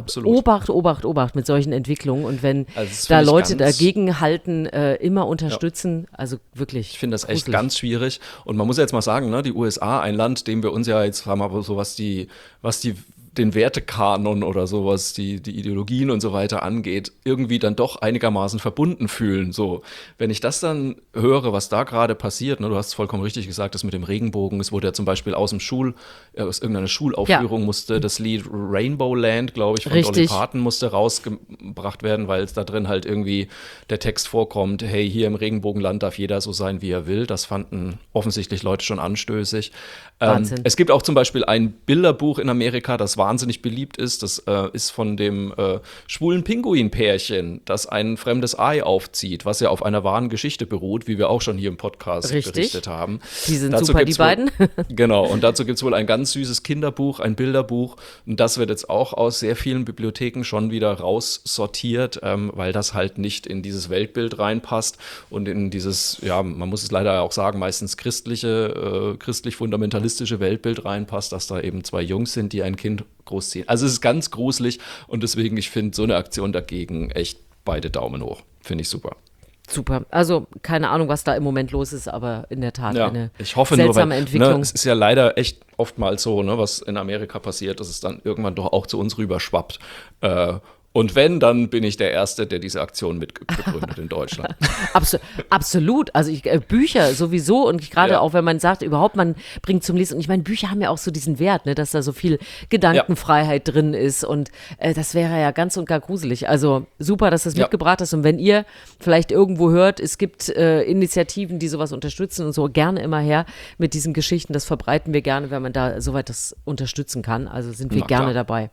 [SPEAKER 1] Obacht mit solchen Entwicklungen. Und wenn da Leute dagegen halten, immer unterstützen, also wirklich.
[SPEAKER 2] Ich finde das echt ganz schwierig. Und man muss jetzt mal sagen, ne, die USA, ein Land, dem wir uns ja jetzt, sagen wir mal, so was den Wertekanon oder sowas, die Ideologien und so weiter angeht, irgendwie dann doch einigermaßen verbunden fühlen. So, wenn ich das dann höre, was da gerade passiert, ne, du hast es vollkommen richtig gesagt, das mit dem Regenbogen, es wurde ja zum Beispiel aus irgendeiner Schulaufführung musste das Lied Rainbow Land, glaube ich, von Dolly Parton musste rausgebracht werden, weil es da drin halt irgendwie der Text vorkommt, hey, hier im Regenbogenland darf jeder so sein, wie er will. Das fanden offensichtlich Leute schon anstößig. Es gibt auch zum Beispiel ein Bilderbuch in Amerika, das wahnsinnig beliebt ist. Das ist von dem schwulen Pinguin-Pärchen, das ein fremdes Ei aufzieht, was ja auf einer wahren Geschichte beruht, wie wir auch schon hier im Podcast berichtet haben.
[SPEAKER 1] Die sind super, die beiden.
[SPEAKER 2] Genau, und dazu gibt es wohl ein ganz süßes Kinderbuch, ein Bilderbuch. Und das wird jetzt auch aus sehr vielen Bibliotheken schon wieder raussortiert, weil das halt nicht in dieses Weltbild reinpasst und in dieses, ja, man muss es leider auch sagen, meistens christlich-fundamentalistische Weltbild reinpasst, dass da eben 2 Jungs sind, die ein Kind großziehen. Also es ist ganz gruselig und deswegen, ich finde so eine Aktion dagegen echt beide Daumen hoch. Finde ich super.
[SPEAKER 1] Super. Also keine Ahnung, was da im Moment los ist, aber in der Tat eine
[SPEAKER 2] ich hoffe
[SPEAKER 1] seltsame
[SPEAKER 2] nur, weil,
[SPEAKER 1] Entwicklung.
[SPEAKER 2] Ne, es ist ja leider echt oftmals so, ne, was in Amerika passiert, dass es dann irgendwann doch auch zu uns rüber schwappt. Und wenn, dann bin ich der Erste, der diese Aktion mitbegründet in Deutschland.
[SPEAKER 1] Absolut. Also Bücher sowieso und gerade
[SPEAKER 2] Ja.
[SPEAKER 1] auch, wenn man sagt, überhaupt man bringt zum Lesen. Und ich meine, Bücher haben ja auch so diesen Wert, ne, dass da so viel Gedankenfreiheit drin ist und das wäre ja ganz und gar gruselig. Also super, dass du es mitgebracht hast und wenn ihr vielleicht irgendwo hört, es gibt Initiativen, die sowas unterstützen und so, gerne immer her mit diesen Geschichten. Das verbreiten wir gerne, wenn man da soweit das unterstützen kann. Also sind wir gerne dabei.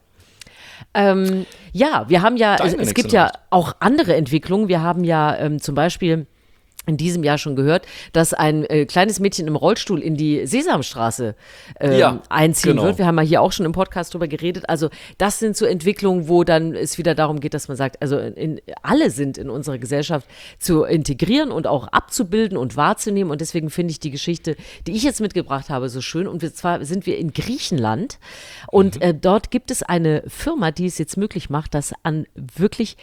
[SPEAKER 1] Wir haben ja, es gibt ja auch andere Entwicklungen. Wir haben ja zum Beispiel in diesem Jahr schon gehört, dass ein kleines Mädchen im Rollstuhl in die Sesamstraße einziehen wird. Wir haben ja hier auch schon im Podcast drüber geredet. Also das sind so Entwicklungen, wo dann es wieder darum geht, dass man sagt, also alle sind in unserer Gesellschaft zu integrieren und auch abzubilden und wahrzunehmen. Und deswegen finde ich die Geschichte, die ich jetzt mitgebracht habe, so schön. Und zwar sind wir in Griechenland und dort gibt es eine Firma, die es jetzt möglich macht, dass an wirklich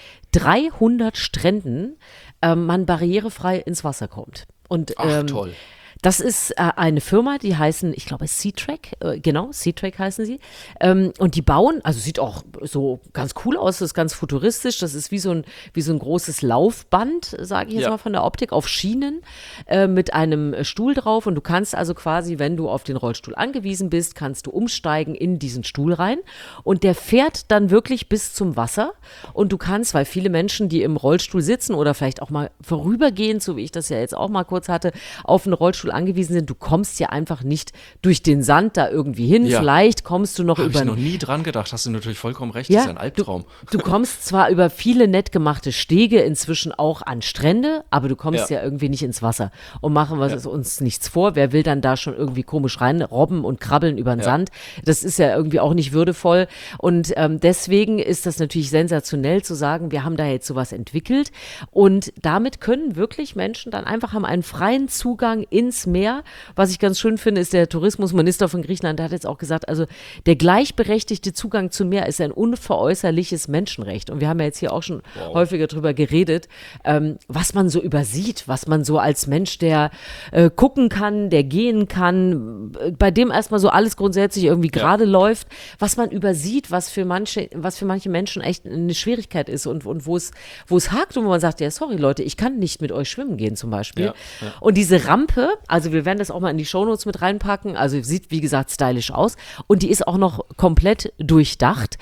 [SPEAKER 1] 300 Stränden man barrierefrei ins Wasser kommt. Und
[SPEAKER 2] Toll.
[SPEAKER 1] das ist eine Firma, die heißen, ich glaube, Seatrack, Seatrack heißen sie. Und die bauen, also sieht auch so ganz cool aus, das ist ganz futuristisch, das ist wie so ein großes Laufband, sage ich jetzt mal von der Optik, auf Schienen mit einem Stuhl drauf. Und du kannst also quasi, wenn du auf den Rollstuhl angewiesen bist, kannst du umsteigen in diesen Stuhl rein. Und der fährt dann wirklich bis zum Wasser. Und du kannst, weil viele Menschen, die im Rollstuhl sitzen oder vielleicht auch mal vorübergehend, so wie ich das ja jetzt auch mal kurz hatte, auf einen Rollstuhl angewiesen sind, du kommst ja einfach nicht durch den Sand da irgendwie hin. Ja. Vielleicht kommst du noch
[SPEAKER 2] über...
[SPEAKER 1] Habe
[SPEAKER 2] ich noch nie dran gedacht, hast du natürlich vollkommen recht, das ist ja ein Albtraum.
[SPEAKER 1] Du kommst zwar über viele nett gemachte Stege inzwischen auch an Strände, aber du kommst ja irgendwie nicht ins Wasser. Und machen wir uns nichts vor, wer will dann da schon irgendwie komisch rein robben und krabbeln über den Sand? Das ist ja irgendwie auch nicht würdevoll. Und deswegen ist das natürlich sensationell zu sagen, wir haben da jetzt sowas entwickelt und damit können wirklich Menschen dann einfach haben einen freien Zugang ins Meer. Was ich ganz schön finde, ist der Tourismusminister von Griechenland, der hat jetzt auch gesagt, also der gleichberechtigte Zugang zum Meer ist ein unveräußerliches Menschenrecht. Und wir haben ja jetzt hier auch schon häufiger drüber geredet, was man so übersieht, was man so als Mensch, der gucken kann, der gehen kann, bei dem erstmal so alles grundsätzlich irgendwie gerade läuft, was man übersieht, was für manche Menschen echt eine Schwierigkeit ist und wo es hakt und wo man sagt, ja, sorry Leute, ich kann nicht mit euch schwimmen gehen zum Beispiel. Ja. Und diese Rampe, also wir werden das auch mal in die Shownotes mit reinpacken, also sieht wie gesagt stylisch aus und die ist auch noch komplett durchdacht.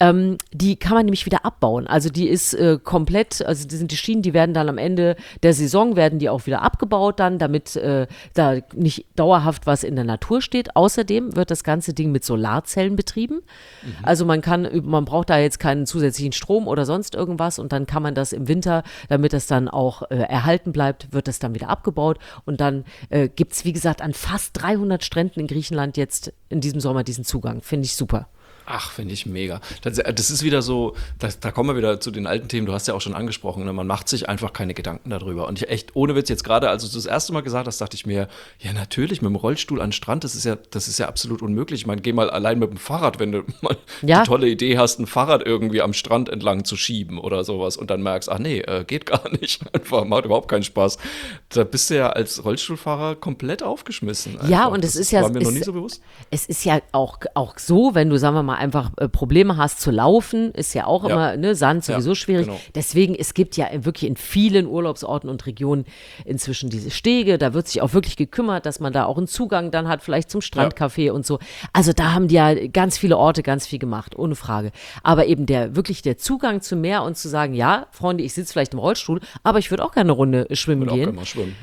[SPEAKER 1] Die kann man nämlich wieder abbauen, also die ist komplett, also die sind die Schienen, die werden dann am Ende der Saison, werden die auch wieder abgebaut dann, damit da nicht dauerhaft was in der Natur steht. Außerdem wird das ganze Ding mit Solarzellen betrieben, also man braucht da jetzt keinen zusätzlichen Strom oder sonst irgendwas und dann kann man das im Winter, damit das dann auch erhalten bleibt, wird das dann wieder abgebaut und dann gibt es, wie gesagt, an fast 300 Stränden in Griechenland jetzt in diesem Sommer diesen Zugang. Finde ich super.
[SPEAKER 2] Ach, finde ich mega. Das ist wieder so, da kommen wir wieder zu den alten Themen, du hast ja auch schon angesprochen, ne? Man macht sich einfach keine Gedanken darüber. Und ich echt, ohne Witz, jetzt gerade, als du das erste Mal gesagt hast, dachte ich mir, ja natürlich, mit dem Rollstuhl an den Strand, das ist ja absolut unmöglich. Ich meine, geh mal allein mit dem Fahrrad, wenn du mal die tolle Idee hast, ein Fahrrad irgendwie am Strand entlang zu schieben oder sowas und dann merkst, ach nee, geht gar nicht. Einfach, macht überhaupt keinen Spaß. Da bist du ja als Rollstuhlfahrer komplett aufgeschmissen. Einfach.
[SPEAKER 1] Ja, und es ist ja,
[SPEAKER 2] war mir noch nie so bewusst.
[SPEAKER 1] Es ist ja auch so, wenn du, sagen wir mal, einfach Probleme hast zu laufen, ist ja auch immer, ne, Sand sowieso schwierig. Genau. Deswegen, es gibt ja wirklich in vielen Urlaubsorten und Regionen inzwischen diese Stege, da wird sich auch wirklich gekümmert, dass man da auch einen Zugang dann hat, vielleicht zum Strandcafé und so. Also da haben die ja ganz viele Orte ganz viel gemacht, ohne Frage. Aber eben der Zugang zum Meer und zu sagen, ja, Freunde, ich sitze vielleicht im Rollstuhl, aber ich würde auch gerne eine Runde schwimmen gehen.
[SPEAKER 2] Auch gerne mal schwimmen,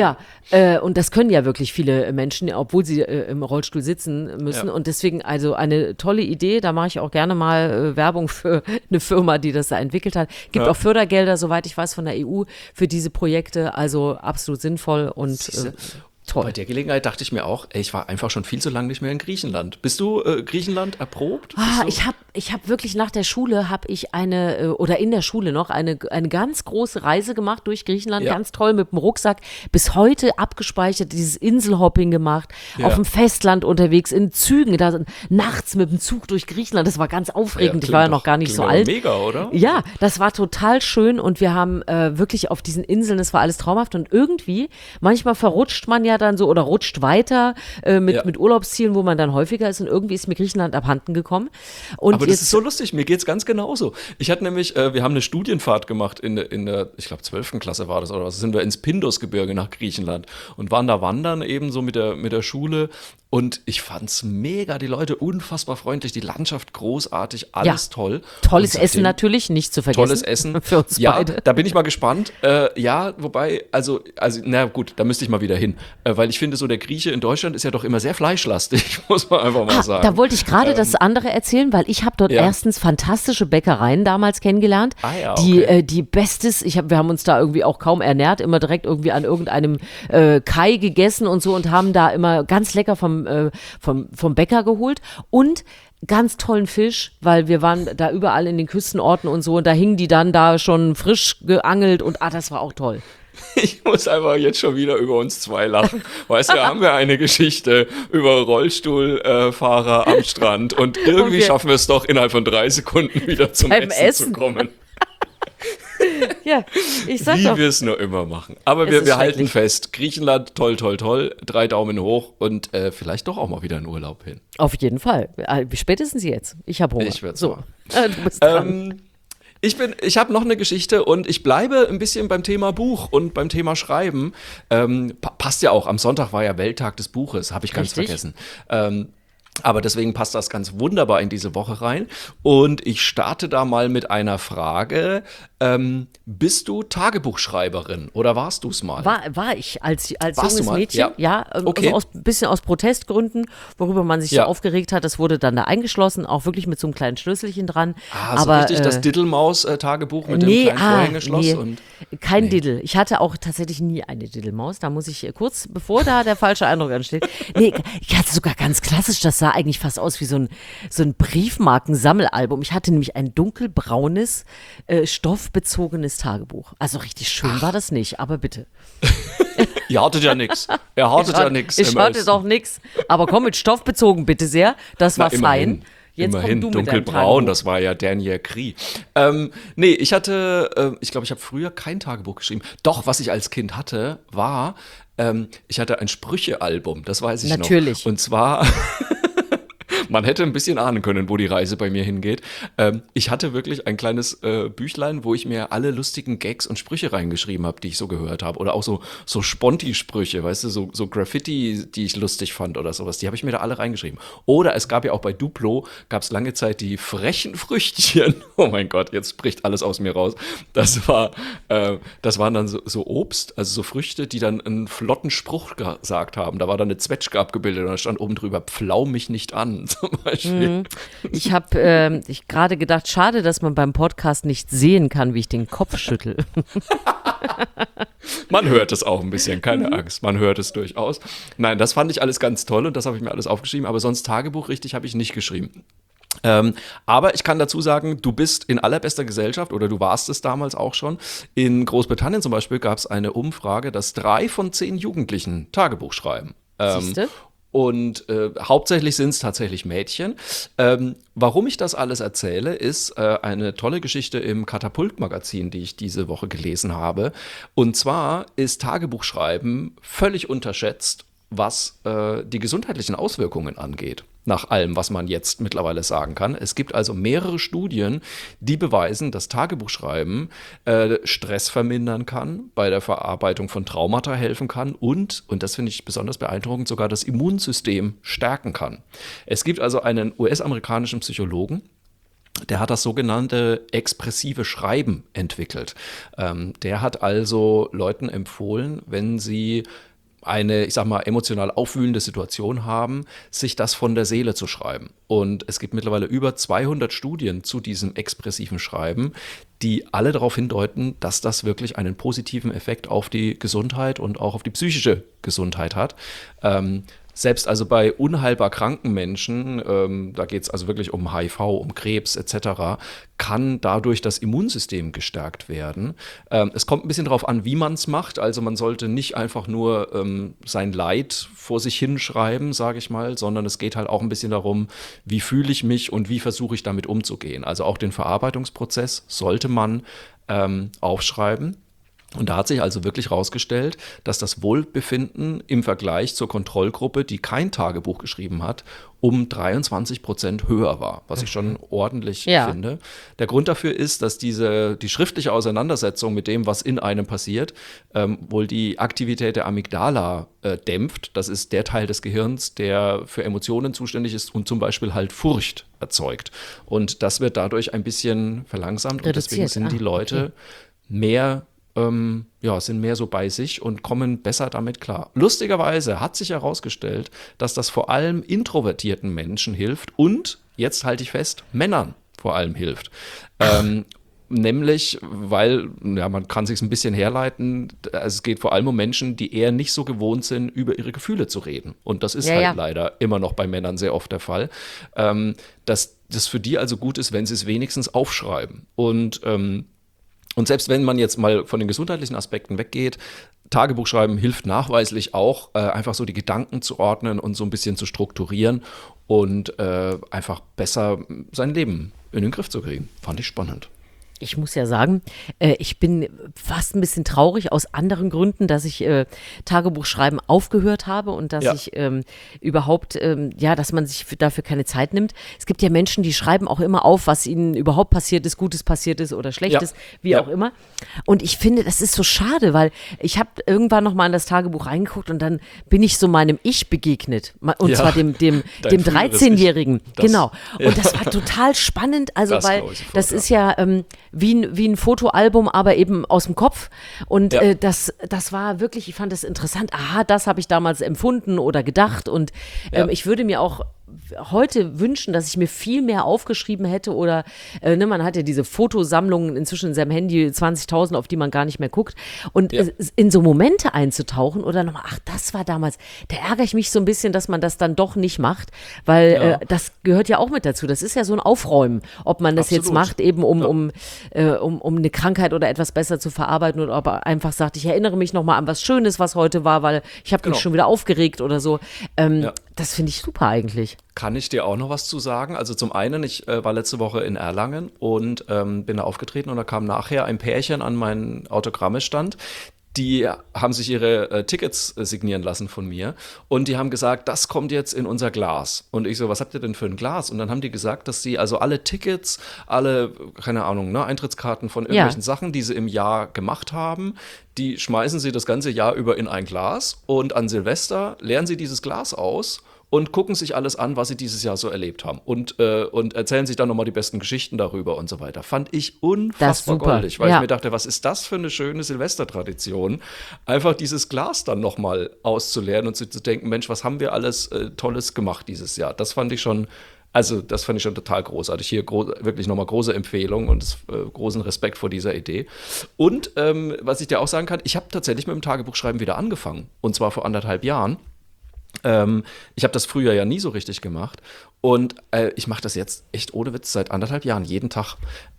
[SPEAKER 1] und das können ja wirklich viele Menschen, obwohl sie im Rollstuhl sitzen müssen. Und deswegen also eine tolle Idee, da mache ich auch gerne mal Werbung für eine Firma, die das da entwickelt hat. Gibt auch Fördergelder, soweit ich weiß, von der EU für diese Projekte, also absolut sinnvoll und toll.
[SPEAKER 2] Bei der Gelegenheit dachte ich mir auch, ich war einfach schon viel zu lange nicht mehr in Griechenland. Bist du Griechenland erprobt?
[SPEAKER 1] Ich hab wirklich nach der Schule, oder in der Schule noch, eine ganz große Reise gemacht durch Griechenland, ganz toll mit dem Rucksack, bis heute abgespeichert, dieses Inselhopping gemacht, auf dem Festland unterwegs, in Zügen, da nachts mit dem Zug durch Griechenland, das war ganz aufregend, ich war ja noch gar nicht so alt.
[SPEAKER 2] Mega, oder?
[SPEAKER 1] Ja, das war total schön und wir haben wirklich auf diesen Inseln, das war alles traumhaft und irgendwie, manchmal verrutscht man ja dann so oder rutscht weiter mit Urlaubszielen, wo man dann häufiger ist und irgendwie ist mir Griechenland abhanden gekommen. Und
[SPEAKER 2] aber das ist so lustig, mir geht's ganz genauso. Ich hatte nämlich, wir haben eine Studienfahrt gemacht in der, ich glaube 12. Klasse war das oder was, sind wir ins Pindusgebirge nach Griechenland und waren da wandern eben so mit der Schule. Und ich fand's mega, die Leute unfassbar freundlich, die Landschaft großartig, alles toll.
[SPEAKER 1] Tolles Essen natürlich, nicht zu vergessen.
[SPEAKER 2] Tolles Essen.
[SPEAKER 1] Für uns beide.
[SPEAKER 2] Da bin ich mal gespannt. Wobei, na gut, da müsste ich mal wieder hin. Weil ich finde, so der Grieche in Deutschland ist ja doch immer sehr fleischlastig, muss man einfach mal sagen.
[SPEAKER 1] Da wollte ich gerade das andere erzählen, weil ich habe dort erstens fantastische Bäckereien damals kennengelernt, die Bestes, wir haben uns da irgendwie auch kaum ernährt, immer direkt irgendwie an irgendeinem Kai gegessen und so und haben da immer ganz lecker vom Bäcker geholt und ganz tollen Fisch, weil wir waren da überall in den Küstenorten und so und da hingen die dann da schon frisch geangelt und das war auch toll.
[SPEAKER 2] Ich muss einfach jetzt schon wieder über uns zwei lachen. Weißt du, haben wir eine Geschichte über Rollstuhlfahrer am Strand und irgendwie schaffen wir es doch innerhalb von 3 Sekunden wieder zum Essen zu kommen.
[SPEAKER 1] Ja, ich sag
[SPEAKER 2] Wie
[SPEAKER 1] doch.
[SPEAKER 2] wir es nur immer machen. Aber wir halten fest, Griechenland, toll, toll, toll, 3 Daumen hoch und vielleicht doch auch mal wieder in Urlaub hin.
[SPEAKER 1] Auf jeden Fall. Spätestens jetzt. Ich habe Hunger.
[SPEAKER 2] Ich werde
[SPEAKER 1] so. Du bist dran.
[SPEAKER 2] Ich habe noch eine Geschichte und ich bleibe ein bisschen beim Thema Buch und beim Thema Schreiben. Passt ja auch, am Sonntag war ja Welttag des Buches, habe ich ganz vergessen. Aber deswegen passt das ganz wunderbar in diese Woche rein. Und ich starte da mal mit einer Frage. Bist du Tagebuchschreiberin oder warst du es mal?
[SPEAKER 1] War ich als
[SPEAKER 2] Warst
[SPEAKER 1] junges
[SPEAKER 2] du mal?
[SPEAKER 1] Mädchen,
[SPEAKER 2] Ja. Okay.
[SPEAKER 1] Also bisschen aus Protestgründen, worüber man sich so aufgeregt hat. Das wurde dann da eingeschlossen, auch wirklich mit so einem kleinen Schlüsselchen dran.
[SPEAKER 2] So
[SPEAKER 1] aber
[SPEAKER 2] richtig das Diddlemaus-Tagebuch mit dem kleinen Vorhängeschloss?
[SPEAKER 1] Nee, kein Diddle. Ich hatte auch tatsächlich nie eine Diddlemaus. Da muss ich kurz, bevor da der falsche Eindruck entsteht. Nee, ich hatte sogar ganz klassisch, das sah eigentlich fast aus wie so ein Briefmarkensammelalbum. Ich hatte nämlich ein dunkelbraunes, stoffbezogenes Tagebuch. Also richtig schön war das nicht, aber bitte.
[SPEAKER 2] Ihr hattet ja nichts.
[SPEAKER 1] Ich hatte doch nichts. Aber komm, mit Stoff bezogen, bitte sehr. Das war fein. Jetzt
[SPEAKER 2] immerhin,
[SPEAKER 1] komm du mit
[SPEAKER 2] dunkelbraun, das war ja Daniel Krie. Ich glaube, ich habe früher kein Tagebuch geschrieben. Doch, was ich als Kind hatte, war, ich hatte ein Sprüchealbum, das weiß ich noch.
[SPEAKER 1] Natürlich.
[SPEAKER 2] Und zwar... Man hätte ein bisschen ahnen können, wo die Reise bei mir hingeht. Ich hatte wirklich ein kleines Büchlein, wo ich mir alle lustigen Gags und Sprüche reingeschrieben habe, die ich so gehört habe. Oder auch so Sponti-Sprüche, weißt du, so Graffiti, die ich lustig fand oder sowas. Die habe ich mir da alle reingeschrieben. Oder es gab ja auch bei Duplo, gab es lange Zeit die frechen Früchtchen. Oh mein Gott, jetzt bricht alles aus mir raus. Das waren dann so Obst, also so Früchte, die dann einen flotten Spruch gesagt haben. Da war dann eine Zwetschge abgebildet und da stand oben drüber, pflau mich nicht an. Zum Beispiel.
[SPEAKER 1] Ich habe gerade gedacht, schade, dass man beim Podcast nicht sehen kann, wie ich den Kopf schüttel.
[SPEAKER 2] Man hört es auch ein bisschen, keine Angst, man hört es durchaus. Nein, das fand ich alles ganz toll und das habe ich mir alles aufgeschrieben, aber sonst Tagebuch richtig habe ich nicht geschrieben. Aber ich kann dazu sagen, du bist in allerbester Gesellschaft oder du warst es damals auch schon. In Großbritannien zum Beispiel gab es eine Umfrage, dass 3 von 10 Jugendlichen Tagebuch schreiben.
[SPEAKER 1] Siehste?
[SPEAKER 2] Und hauptsächlich sind es tatsächlich Mädchen. Warum ich das alles erzähle, ist eine tolle Geschichte im Katapult-Magazin, die ich diese Woche gelesen habe. Und zwar ist Tagebuchschreiben völlig unterschätzt, was die gesundheitlichen Auswirkungen angeht. Nach allem, was man jetzt mittlerweile sagen kann. Es gibt also mehrere Studien, die beweisen, dass Tagebuchschreiben Stress vermindern kann, bei der Verarbeitung von Traumata helfen kann und das finde ich besonders beeindruckend, sogar das Immunsystem stärken kann. Es gibt also einen US-amerikanischen Psychologen, der hat das sogenannte expressive Schreiben entwickelt. Der hat also Leuten empfohlen, wenn sie eine, ich sag mal, emotional aufwühlende Situation haben, sich das von der Seele zu schreiben. Und es gibt mittlerweile über 200 Studien zu diesem expressiven Schreiben, die alle darauf hindeuten, dass das wirklich einen positiven Effekt auf die Gesundheit und auch auf die psychische Gesundheit hat. Selbst also bei unheilbar kranken Menschen, da geht es also wirklich um HIV, um Krebs etc., kann dadurch das Immunsystem gestärkt werden. Es kommt ein bisschen darauf an, wie man es macht. Also man sollte nicht einfach nur sein Leid vor sich hinschreiben, sage ich mal, sondern es geht halt auch ein bisschen darum, wie fühle ich mich und wie versuche ich damit umzugehen. Also auch den Verarbeitungsprozess sollte man aufschreiben. Und da hat sich also wirklich herausgestellt, dass das Wohlbefinden im Vergleich zur Kontrollgruppe, die kein Tagebuch geschrieben hat, um 23% höher war, was ich schon ordentlich finde. Der Grund dafür ist, dass die schriftliche Auseinandersetzung mit dem, was in einem passiert, wohl die Aktivität der Amygdala dämpft. Das ist der Teil des Gehirns, der für Emotionen zuständig ist und zum Beispiel halt Furcht erzeugt. Und das wird dadurch ein bisschen verlangsamt und deswegen sind die Leute sind mehr so bei sich und kommen besser damit klar. Lustigerweise hat sich herausgestellt, dass das vor allem introvertierten Menschen hilft und, jetzt halte ich fest, Männern vor allem hilft. Nämlich, weil, man kann sich ein bisschen herleiten, es geht vor allem um Menschen, die eher nicht so gewohnt sind, über ihre Gefühle zu reden. Und das ist leider immer noch bei Männern sehr oft der Fall. Dass das für die also gut ist, wenn sie es wenigstens aufschreiben. Und selbst wenn man jetzt mal von den gesundheitlichen Aspekten weggeht, Tagebuchschreiben hilft nachweislich auch, einfach so die Gedanken zu ordnen und so ein bisschen zu strukturieren und einfach besser sein Leben in den Griff zu kriegen. Fand ich spannend.
[SPEAKER 1] Ich muss ja sagen, ich bin fast ein bisschen traurig aus anderen Gründen, dass ich Tagebuchschreiben aufgehört habe und dass ich überhaupt, dass man sich dafür keine Zeit nimmt. Es gibt ja Menschen, die schreiben auch immer auf, was ihnen überhaupt passiert ist, Gutes passiert ist oder Schlechtes, wie auch immer. Und ich finde, das ist so schade, weil ich habe irgendwann noch mal in das Tagebuch reingeguckt und dann bin ich so meinem Ich begegnet. Und zwar dem 13-Jährigen. Genau. Und das war total spannend, also weil das ist ja wie ein Fotoalbum, aber eben aus dem Kopf. Und das war wirklich, ich fand das interessant. Aha, das habe ich damals empfunden oder gedacht. Und ich würde mir auch heute wünschen, dass ich mir viel mehr aufgeschrieben hätte oder man hat ja diese Fotosammlungen inzwischen in seinem Handy 20.000, auf die man gar nicht mehr guckt und in so Momente einzutauchen oder nochmal, das war damals, da ärgere ich mich so ein bisschen, dass man das dann doch nicht macht, weil das gehört ja auch mit dazu, das ist ja so ein Aufräumen, ob man das jetzt macht, eben um eine Krankheit oder etwas besser zu verarbeiten oder ob er einfach sagt, ich erinnere mich nochmal an was Schönes, was heute war, weil ich habe mich schon wieder aufgeregt oder so. Das finde ich super eigentlich.
[SPEAKER 2] Kann ich dir auch noch was zu sagen? Also zum einen, ich war letzte Woche in Erlangen und bin da aufgetreten und da kam nachher ein Pärchen an meinen Autogrammestand. Die haben sich ihre Tickets signieren lassen von mir und die haben gesagt, das kommt jetzt in unser Glas. Und ich so, was habt ihr denn für ein Glas? Und dann haben die gesagt, dass sie also alle Tickets, alle, keine Ahnung, Eintrittskarten von irgendwelchen Sachen, die sie im Jahr gemacht haben, die schmeißen sie das ganze Jahr über in ein Glas und an Silvester leeren sie dieses Glas aus und gucken sich alles an, was sie dieses Jahr so erlebt haben und erzählen sich dann nochmal die besten Geschichten darüber und so weiter. Fand ich unfassbar goldig, weil ich mir dachte, was ist das für eine schöne Silvestertradition, einfach dieses Glas dann nochmal auszuleeren und zu denken, Mensch, was haben wir alles Tolles gemacht dieses Jahr. Das fand ich schon total großartig. Hier wirklich nochmal große Empfehlung und großen Respekt vor dieser Idee. Und was ich dir auch sagen kann, ich habe tatsächlich mit dem Tagebuchschreiben wieder angefangen und zwar vor 1,5 Jahren. Ich habe das früher ja nie so richtig gemacht und ich mache das jetzt echt ohne Witz seit 1,5 Jahren jeden Tag.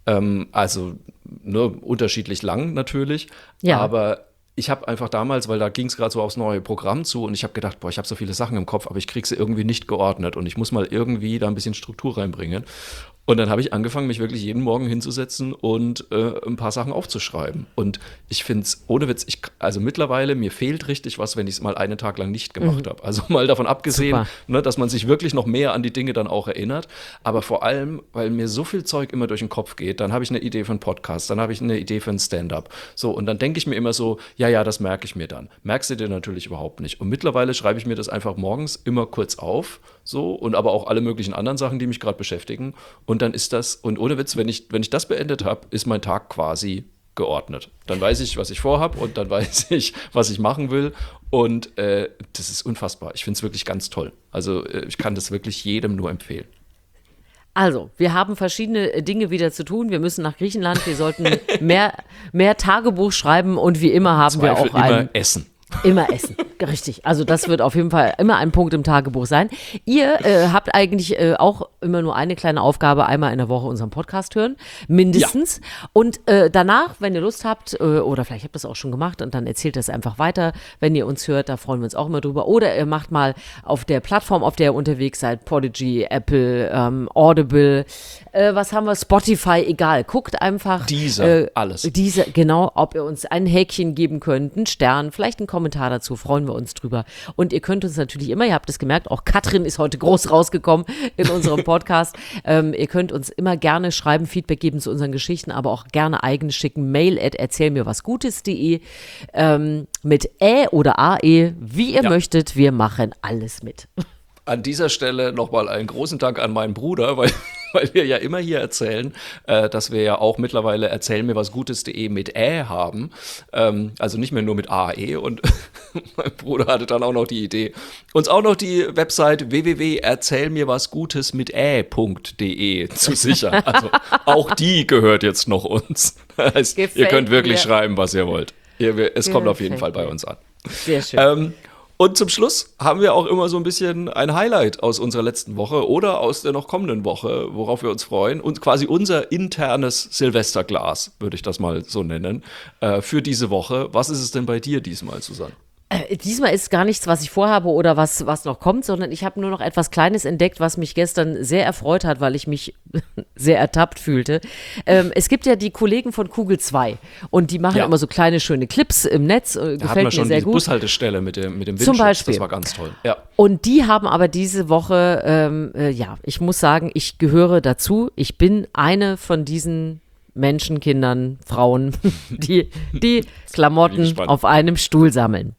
[SPEAKER 2] Unterschiedlich lang natürlich, aber ich habe einfach damals, weil da ging es gerade so aufs neue Programm zu und ich habe gedacht, ich habe so viele Sachen im Kopf, aber ich kriege sie irgendwie nicht geordnet und ich muss mal irgendwie da ein bisschen Struktur reinbringen. Und dann habe ich angefangen, mich wirklich jeden Morgen hinzusetzen und ein paar Sachen aufzuschreiben. Und ich finde es, ohne Witz, mittlerweile, mir fehlt richtig was, wenn ich es mal einen Tag lang nicht gemacht habe. Also mal davon abgesehen, dass man sich wirklich noch mehr an die Dinge dann auch erinnert. Aber vor allem, weil mir so viel Zeug immer durch den Kopf geht, dann habe ich eine Idee für einen Podcast, dann habe ich eine Idee für ein Stand-up. So, und dann denke ich mir immer so, das merke ich mir dann. Merkst du dir natürlich überhaupt nicht. Und mittlerweile schreibe ich mir das einfach morgens immer kurz auf, so, und aber auch alle möglichen anderen Sachen, die mich gerade beschäftigen. Und dann ist das, und ohne Witz, wenn ich das beendet habe, ist mein Tag quasi geordnet. Dann weiß ich, was ich vorhabe und dann weiß ich, was ich machen will. Und das ist unfassbar. Ich finde es wirklich ganz toll. Also ich kann das wirklich jedem nur empfehlen.
[SPEAKER 1] Also, wir haben verschiedene Dinge wieder zu tun. Wir müssen nach Griechenland. Wir sollten mehr Tagebuch schreiben und wie immer haben wir auch
[SPEAKER 2] immer Essen.
[SPEAKER 1] Immer essen. Richtig, also das wird auf jeden Fall immer ein Punkt im Tagebuch sein. Ihr habt eigentlich auch immer nur eine kleine Aufgabe, einmal in der Woche unseren Podcast hören, mindestens. Ja. Und danach, wenn ihr Lust habt, oder vielleicht habt ihr das auch schon gemacht und dann erzählt das einfach weiter, wenn ihr uns hört, da freuen wir uns auch immer drüber. Oder ihr macht mal auf der Plattform, auf der ihr unterwegs seid, Podigy, Apple, Audible, was haben wir, Spotify, egal, guckt einfach.
[SPEAKER 2] Alles.
[SPEAKER 1] Genau, ob ihr uns ein Häkchen geben könnt, einen Stern, vielleicht einen Kommentar dazu, freuen wir uns drüber. Und ihr könnt uns natürlich immer, ihr habt es gemerkt, auch Katrin ist heute groß rausgekommen in unserem Podcast. Ihr könnt uns immer gerne schreiben, Feedback geben zu unseren Geschichten, aber auch gerne eigene schicken. mail@erzählmirwasgutes.de mit oder AE, wie ihr möchtet. Wir machen alles mit.
[SPEAKER 2] An dieser Stelle nochmal einen großen Dank an meinen Bruder, weil wir ja immer hier erzählen, dass wir ja auch mittlerweile erzählmirwasgutes.de mit haben. Also nicht mehr nur mit AE. Und mein Bruder hatte dann auch noch die Idee, uns auch noch die Website www.erzählmirwasgutes mit ä.de zu sichern. Also auch die gehört jetzt noch uns. Das heißt, ihr könnt wirklich schreiben, was ihr wollt. Es kommt auf jeden Fall bei uns an.
[SPEAKER 1] Sehr schön.
[SPEAKER 2] Und zum Schluss haben wir auch immer so ein bisschen ein Highlight aus unserer letzten Woche oder aus der noch kommenden Woche, worauf wir uns freuen. Und quasi unser internes Silvesterglas, würde ich das mal so nennen, für diese Woche. Was ist es denn bei dir diesmal, Susanne?
[SPEAKER 1] Diesmal ist gar nichts, was ich vorhabe oder was noch kommt, sondern ich habe nur noch etwas Kleines entdeckt, was mich gestern sehr erfreut hat, weil ich mich sehr ertappt fühlte. Es gibt ja die Kollegen von Kugel 2 und die machen immer so kleine, schöne Clips im Netz. Gefällt
[SPEAKER 2] hatten wir schon
[SPEAKER 1] mir sehr
[SPEAKER 2] die
[SPEAKER 1] gut.
[SPEAKER 2] Bushaltestelle mit dem Windschutz.
[SPEAKER 1] Zum Beispiel.
[SPEAKER 2] Das war ganz toll. Ja.
[SPEAKER 1] Und die haben aber diese Woche, ich muss sagen, ich gehöre dazu. Ich bin eine von diesen Menschen, Kindern, Frauen, die Klamotten auf einem Stuhl sammeln.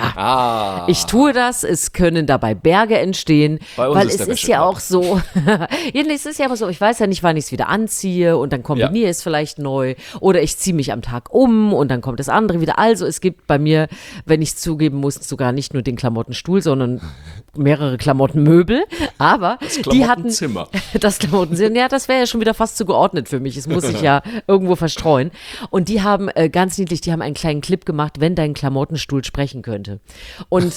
[SPEAKER 1] Ja, ich tue das, es können dabei Berge entstehen, weil es ist ja auch so, es ist ja aber so, ich weiß ja nicht, wann ich es wieder anziehe und dann kombiniere es vielleicht neu oder ich ziehe mich am Tag um und dann kommt das andere wieder. Also es gibt bei mir, wenn ich es zugeben muss, sogar nicht nur den Klamottenstuhl, sondern mehrere Klamottenmöbel, aber die hatten das Klamottenzimmer, ja, das wäre ja schon wieder fast zu geordnet für mich, es muss sich ja irgendwo verstreuen und die haben ganz niedlich, die haben einen kleinen Clip gemacht, wenn dein Klamottenstuhl sprechen könnte und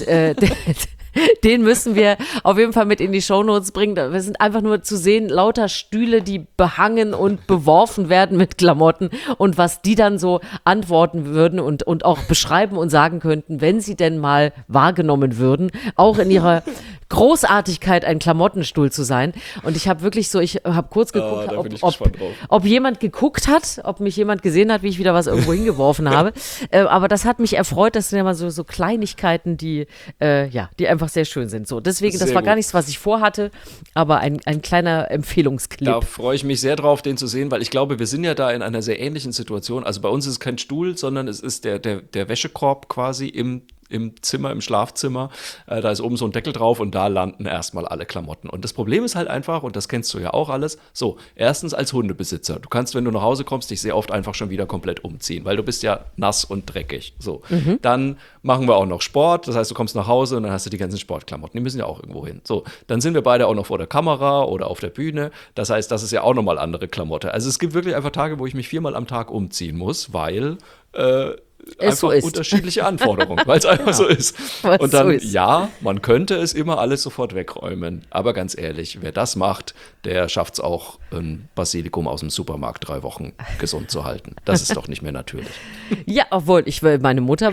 [SPEAKER 1] den müssen wir auf jeden Fall mit in die Shownotes bringen. Wir sind einfach nur zu sehen, lauter Stühle, die behangen und beworfen werden mit Klamotten und was die dann so antworten würden und auch beschreiben und sagen könnten, wenn sie denn mal wahrgenommen würden, auch in ihrer Großartigkeit ein Klamottenstuhl zu sein. Und ich habe wirklich so, ich habe kurz geguckt, ob jemand geguckt hat, ob mich jemand gesehen hat, wie ich wieder was irgendwo hingeworfen habe. Aber das hat mich erfreut, das sind ja mal so Kleinigkeiten, die einfach sehr schön sind. So, deswegen, das war gar nichts, was ich vorhatte, aber ein kleiner Empfehlungsclip.
[SPEAKER 2] Da freue ich mich sehr drauf, den zu sehen, weil ich glaube, wir sind ja da in einer sehr ähnlichen Situation. Also bei uns ist es kein Stuhl, sondern es ist der Wäschekorb quasi im Zimmer, im Schlafzimmer, da ist oben so ein Deckel drauf und da landen erstmal alle Klamotten. Und das Problem ist halt einfach, und das kennst du ja auch alles, so, erstens als Hundebesitzer, du kannst, wenn du nach Hause kommst, dich sehr oft einfach schon wieder komplett umziehen, weil du bist ja nass und dreckig. So, Dann machen wir auch noch Sport, das heißt, du kommst nach Hause und dann hast du die ganzen Sportklamotten, die müssen ja auch irgendwo hin. So, dann sind wir beide auch noch vor der Kamera oder auf der Bühne, das heißt, das ist ja auch nochmal andere Klamotte. Also es gibt wirklich einfach Tage, wo ich mich 4-mal am Tag umziehen muss, weil einfach so unterschiedliche Anforderungen, weil es einfach so ist. Und dann, man könnte es immer alles sofort wegräumen. Aber ganz ehrlich, wer das macht, der schafft es auch, ein Basilikum aus dem Supermarkt 3 Wochen gesund zu halten. Das ist doch nicht mehr natürlich.
[SPEAKER 1] Ja, obwohl, meine Mutter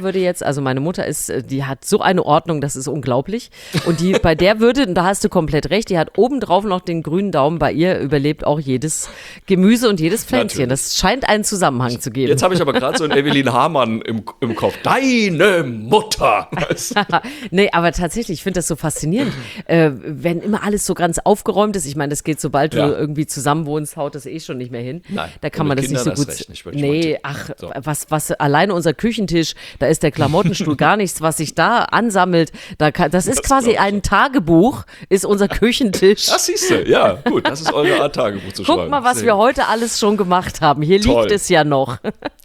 [SPEAKER 1] die hat so eine Ordnung, das ist unglaublich. Und bei der und da hast du komplett recht, die hat obendrauf noch den grünen Daumen, bei ihr überlebt auch jedes Gemüse und jedes Pflänzchen. Natürlich. Das scheint einen Zusammenhang zu geben.
[SPEAKER 2] Jetzt habe ich aber gerade so einen Evelyn Hamann im Kopf. Deine Mutter!
[SPEAKER 1] Nee, aber tatsächlich, ich finde das so faszinierend. Wenn immer alles so ganz aufgeräumt ist, ich meine, das geht, sobald du irgendwie zusammen wohnst, haut das schon nicht mehr hin.
[SPEAKER 2] Nein,
[SPEAKER 1] da kann man das nicht so gut.
[SPEAKER 2] So.
[SPEAKER 1] Was alleine unser Küchentisch, da ist der Klamottenstuhl gar nichts, was sich da ansammelt. Das ist quasi ein Tagebuch, ist unser Küchentisch.
[SPEAKER 2] Das siehst du, ja, gut, das ist eure Art, Tagebuch zu schreiben.
[SPEAKER 1] Guck mal, was wir heute alles schon gemacht haben. Hier liegt es ja noch.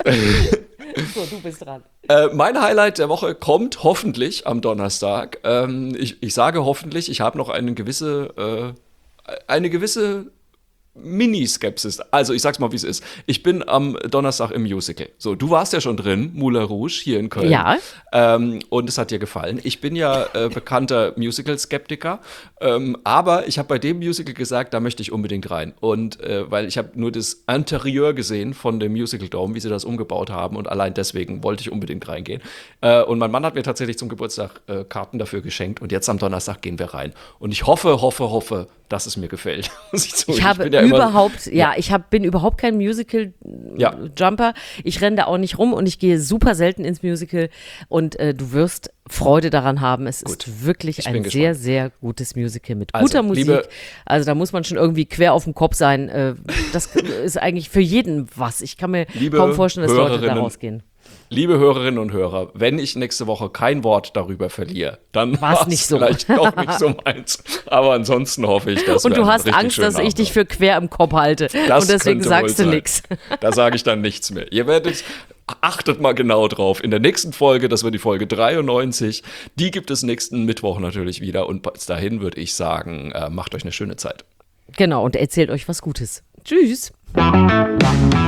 [SPEAKER 1] So, du bist dran.
[SPEAKER 2] Mein Highlight der Woche kommt hoffentlich am Donnerstag. Ich sage hoffentlich, ich habe noch eine gewisse Mini-Skepsis. Also ich sag's mal, wie es ist. Ich bin am Donnerstag im Musical. So, du warst ja schon drin, Moulin Rouge, hier in Köln.
[SPEAKER 1] Ja.
[SPEAKER 2] Und es hat dir gefallen. Ich bin ja bekannter Musical-Skeptiker, aber ich habe bei dem Musical gesagt, da möchte ich unbedingt rein. Und weil ich habe nur das Interieur gesehen von dem Musical Dome, wie sie das umgebaut haben, und allein deswegen wollte ich unbedingt reingehen. Und mein Mann hat mir tatsächlich zum Geburtstag Karten dafür geschenkt, und jetzt am Donnerstag gehen wir rein. Und ich hoffe, dass es mir gefällt.
[SPEAKER 1] Ich habe bin überhaupt kein Musical-Jumper. Ich renne da auch nicht rum und ich gehe super selten ins Musical, und du wirst Freude daran haben. Es ist wirklich ein sehr, sehr gutes Musical mit guter Musik. Also da muss man schon irgendwie quer auf dem Kopf sein. Das ist eigentlich für jeden was. Ich kann mir kaum vorstellen, dass Leute da rausgehen.
[SPEAKER 2] Liebe Hörerinnen und Hörer, wenn ich nächste Woche kein Wort darüber verliere, dann war es
[SPEAKER 1] nicht so.
[SPEAKER 2] Vielleicht doch nicht so meins. Aber ansonsten hoffe ich, dass
[SPEAKER 1] und du hast Angst, dass ich dich für quer im Kopf halte.
[SPEAKER 2] Das
[SPEAKER 1] und deswegen sagst du nichts.
[SPEAKER 2] Da sage ich dann nichts mehr. Achtet mal genau drauf. In der nächsten Folge, das wird die Folge 93, die gibt es nächsten Mittwoch natürlich wieder. Und bis dahin würde ich sagen, macht euch eine schöne Zeit.
[SPEAKER 1] Genau, und erzählt euch was Gutes. Tschüss.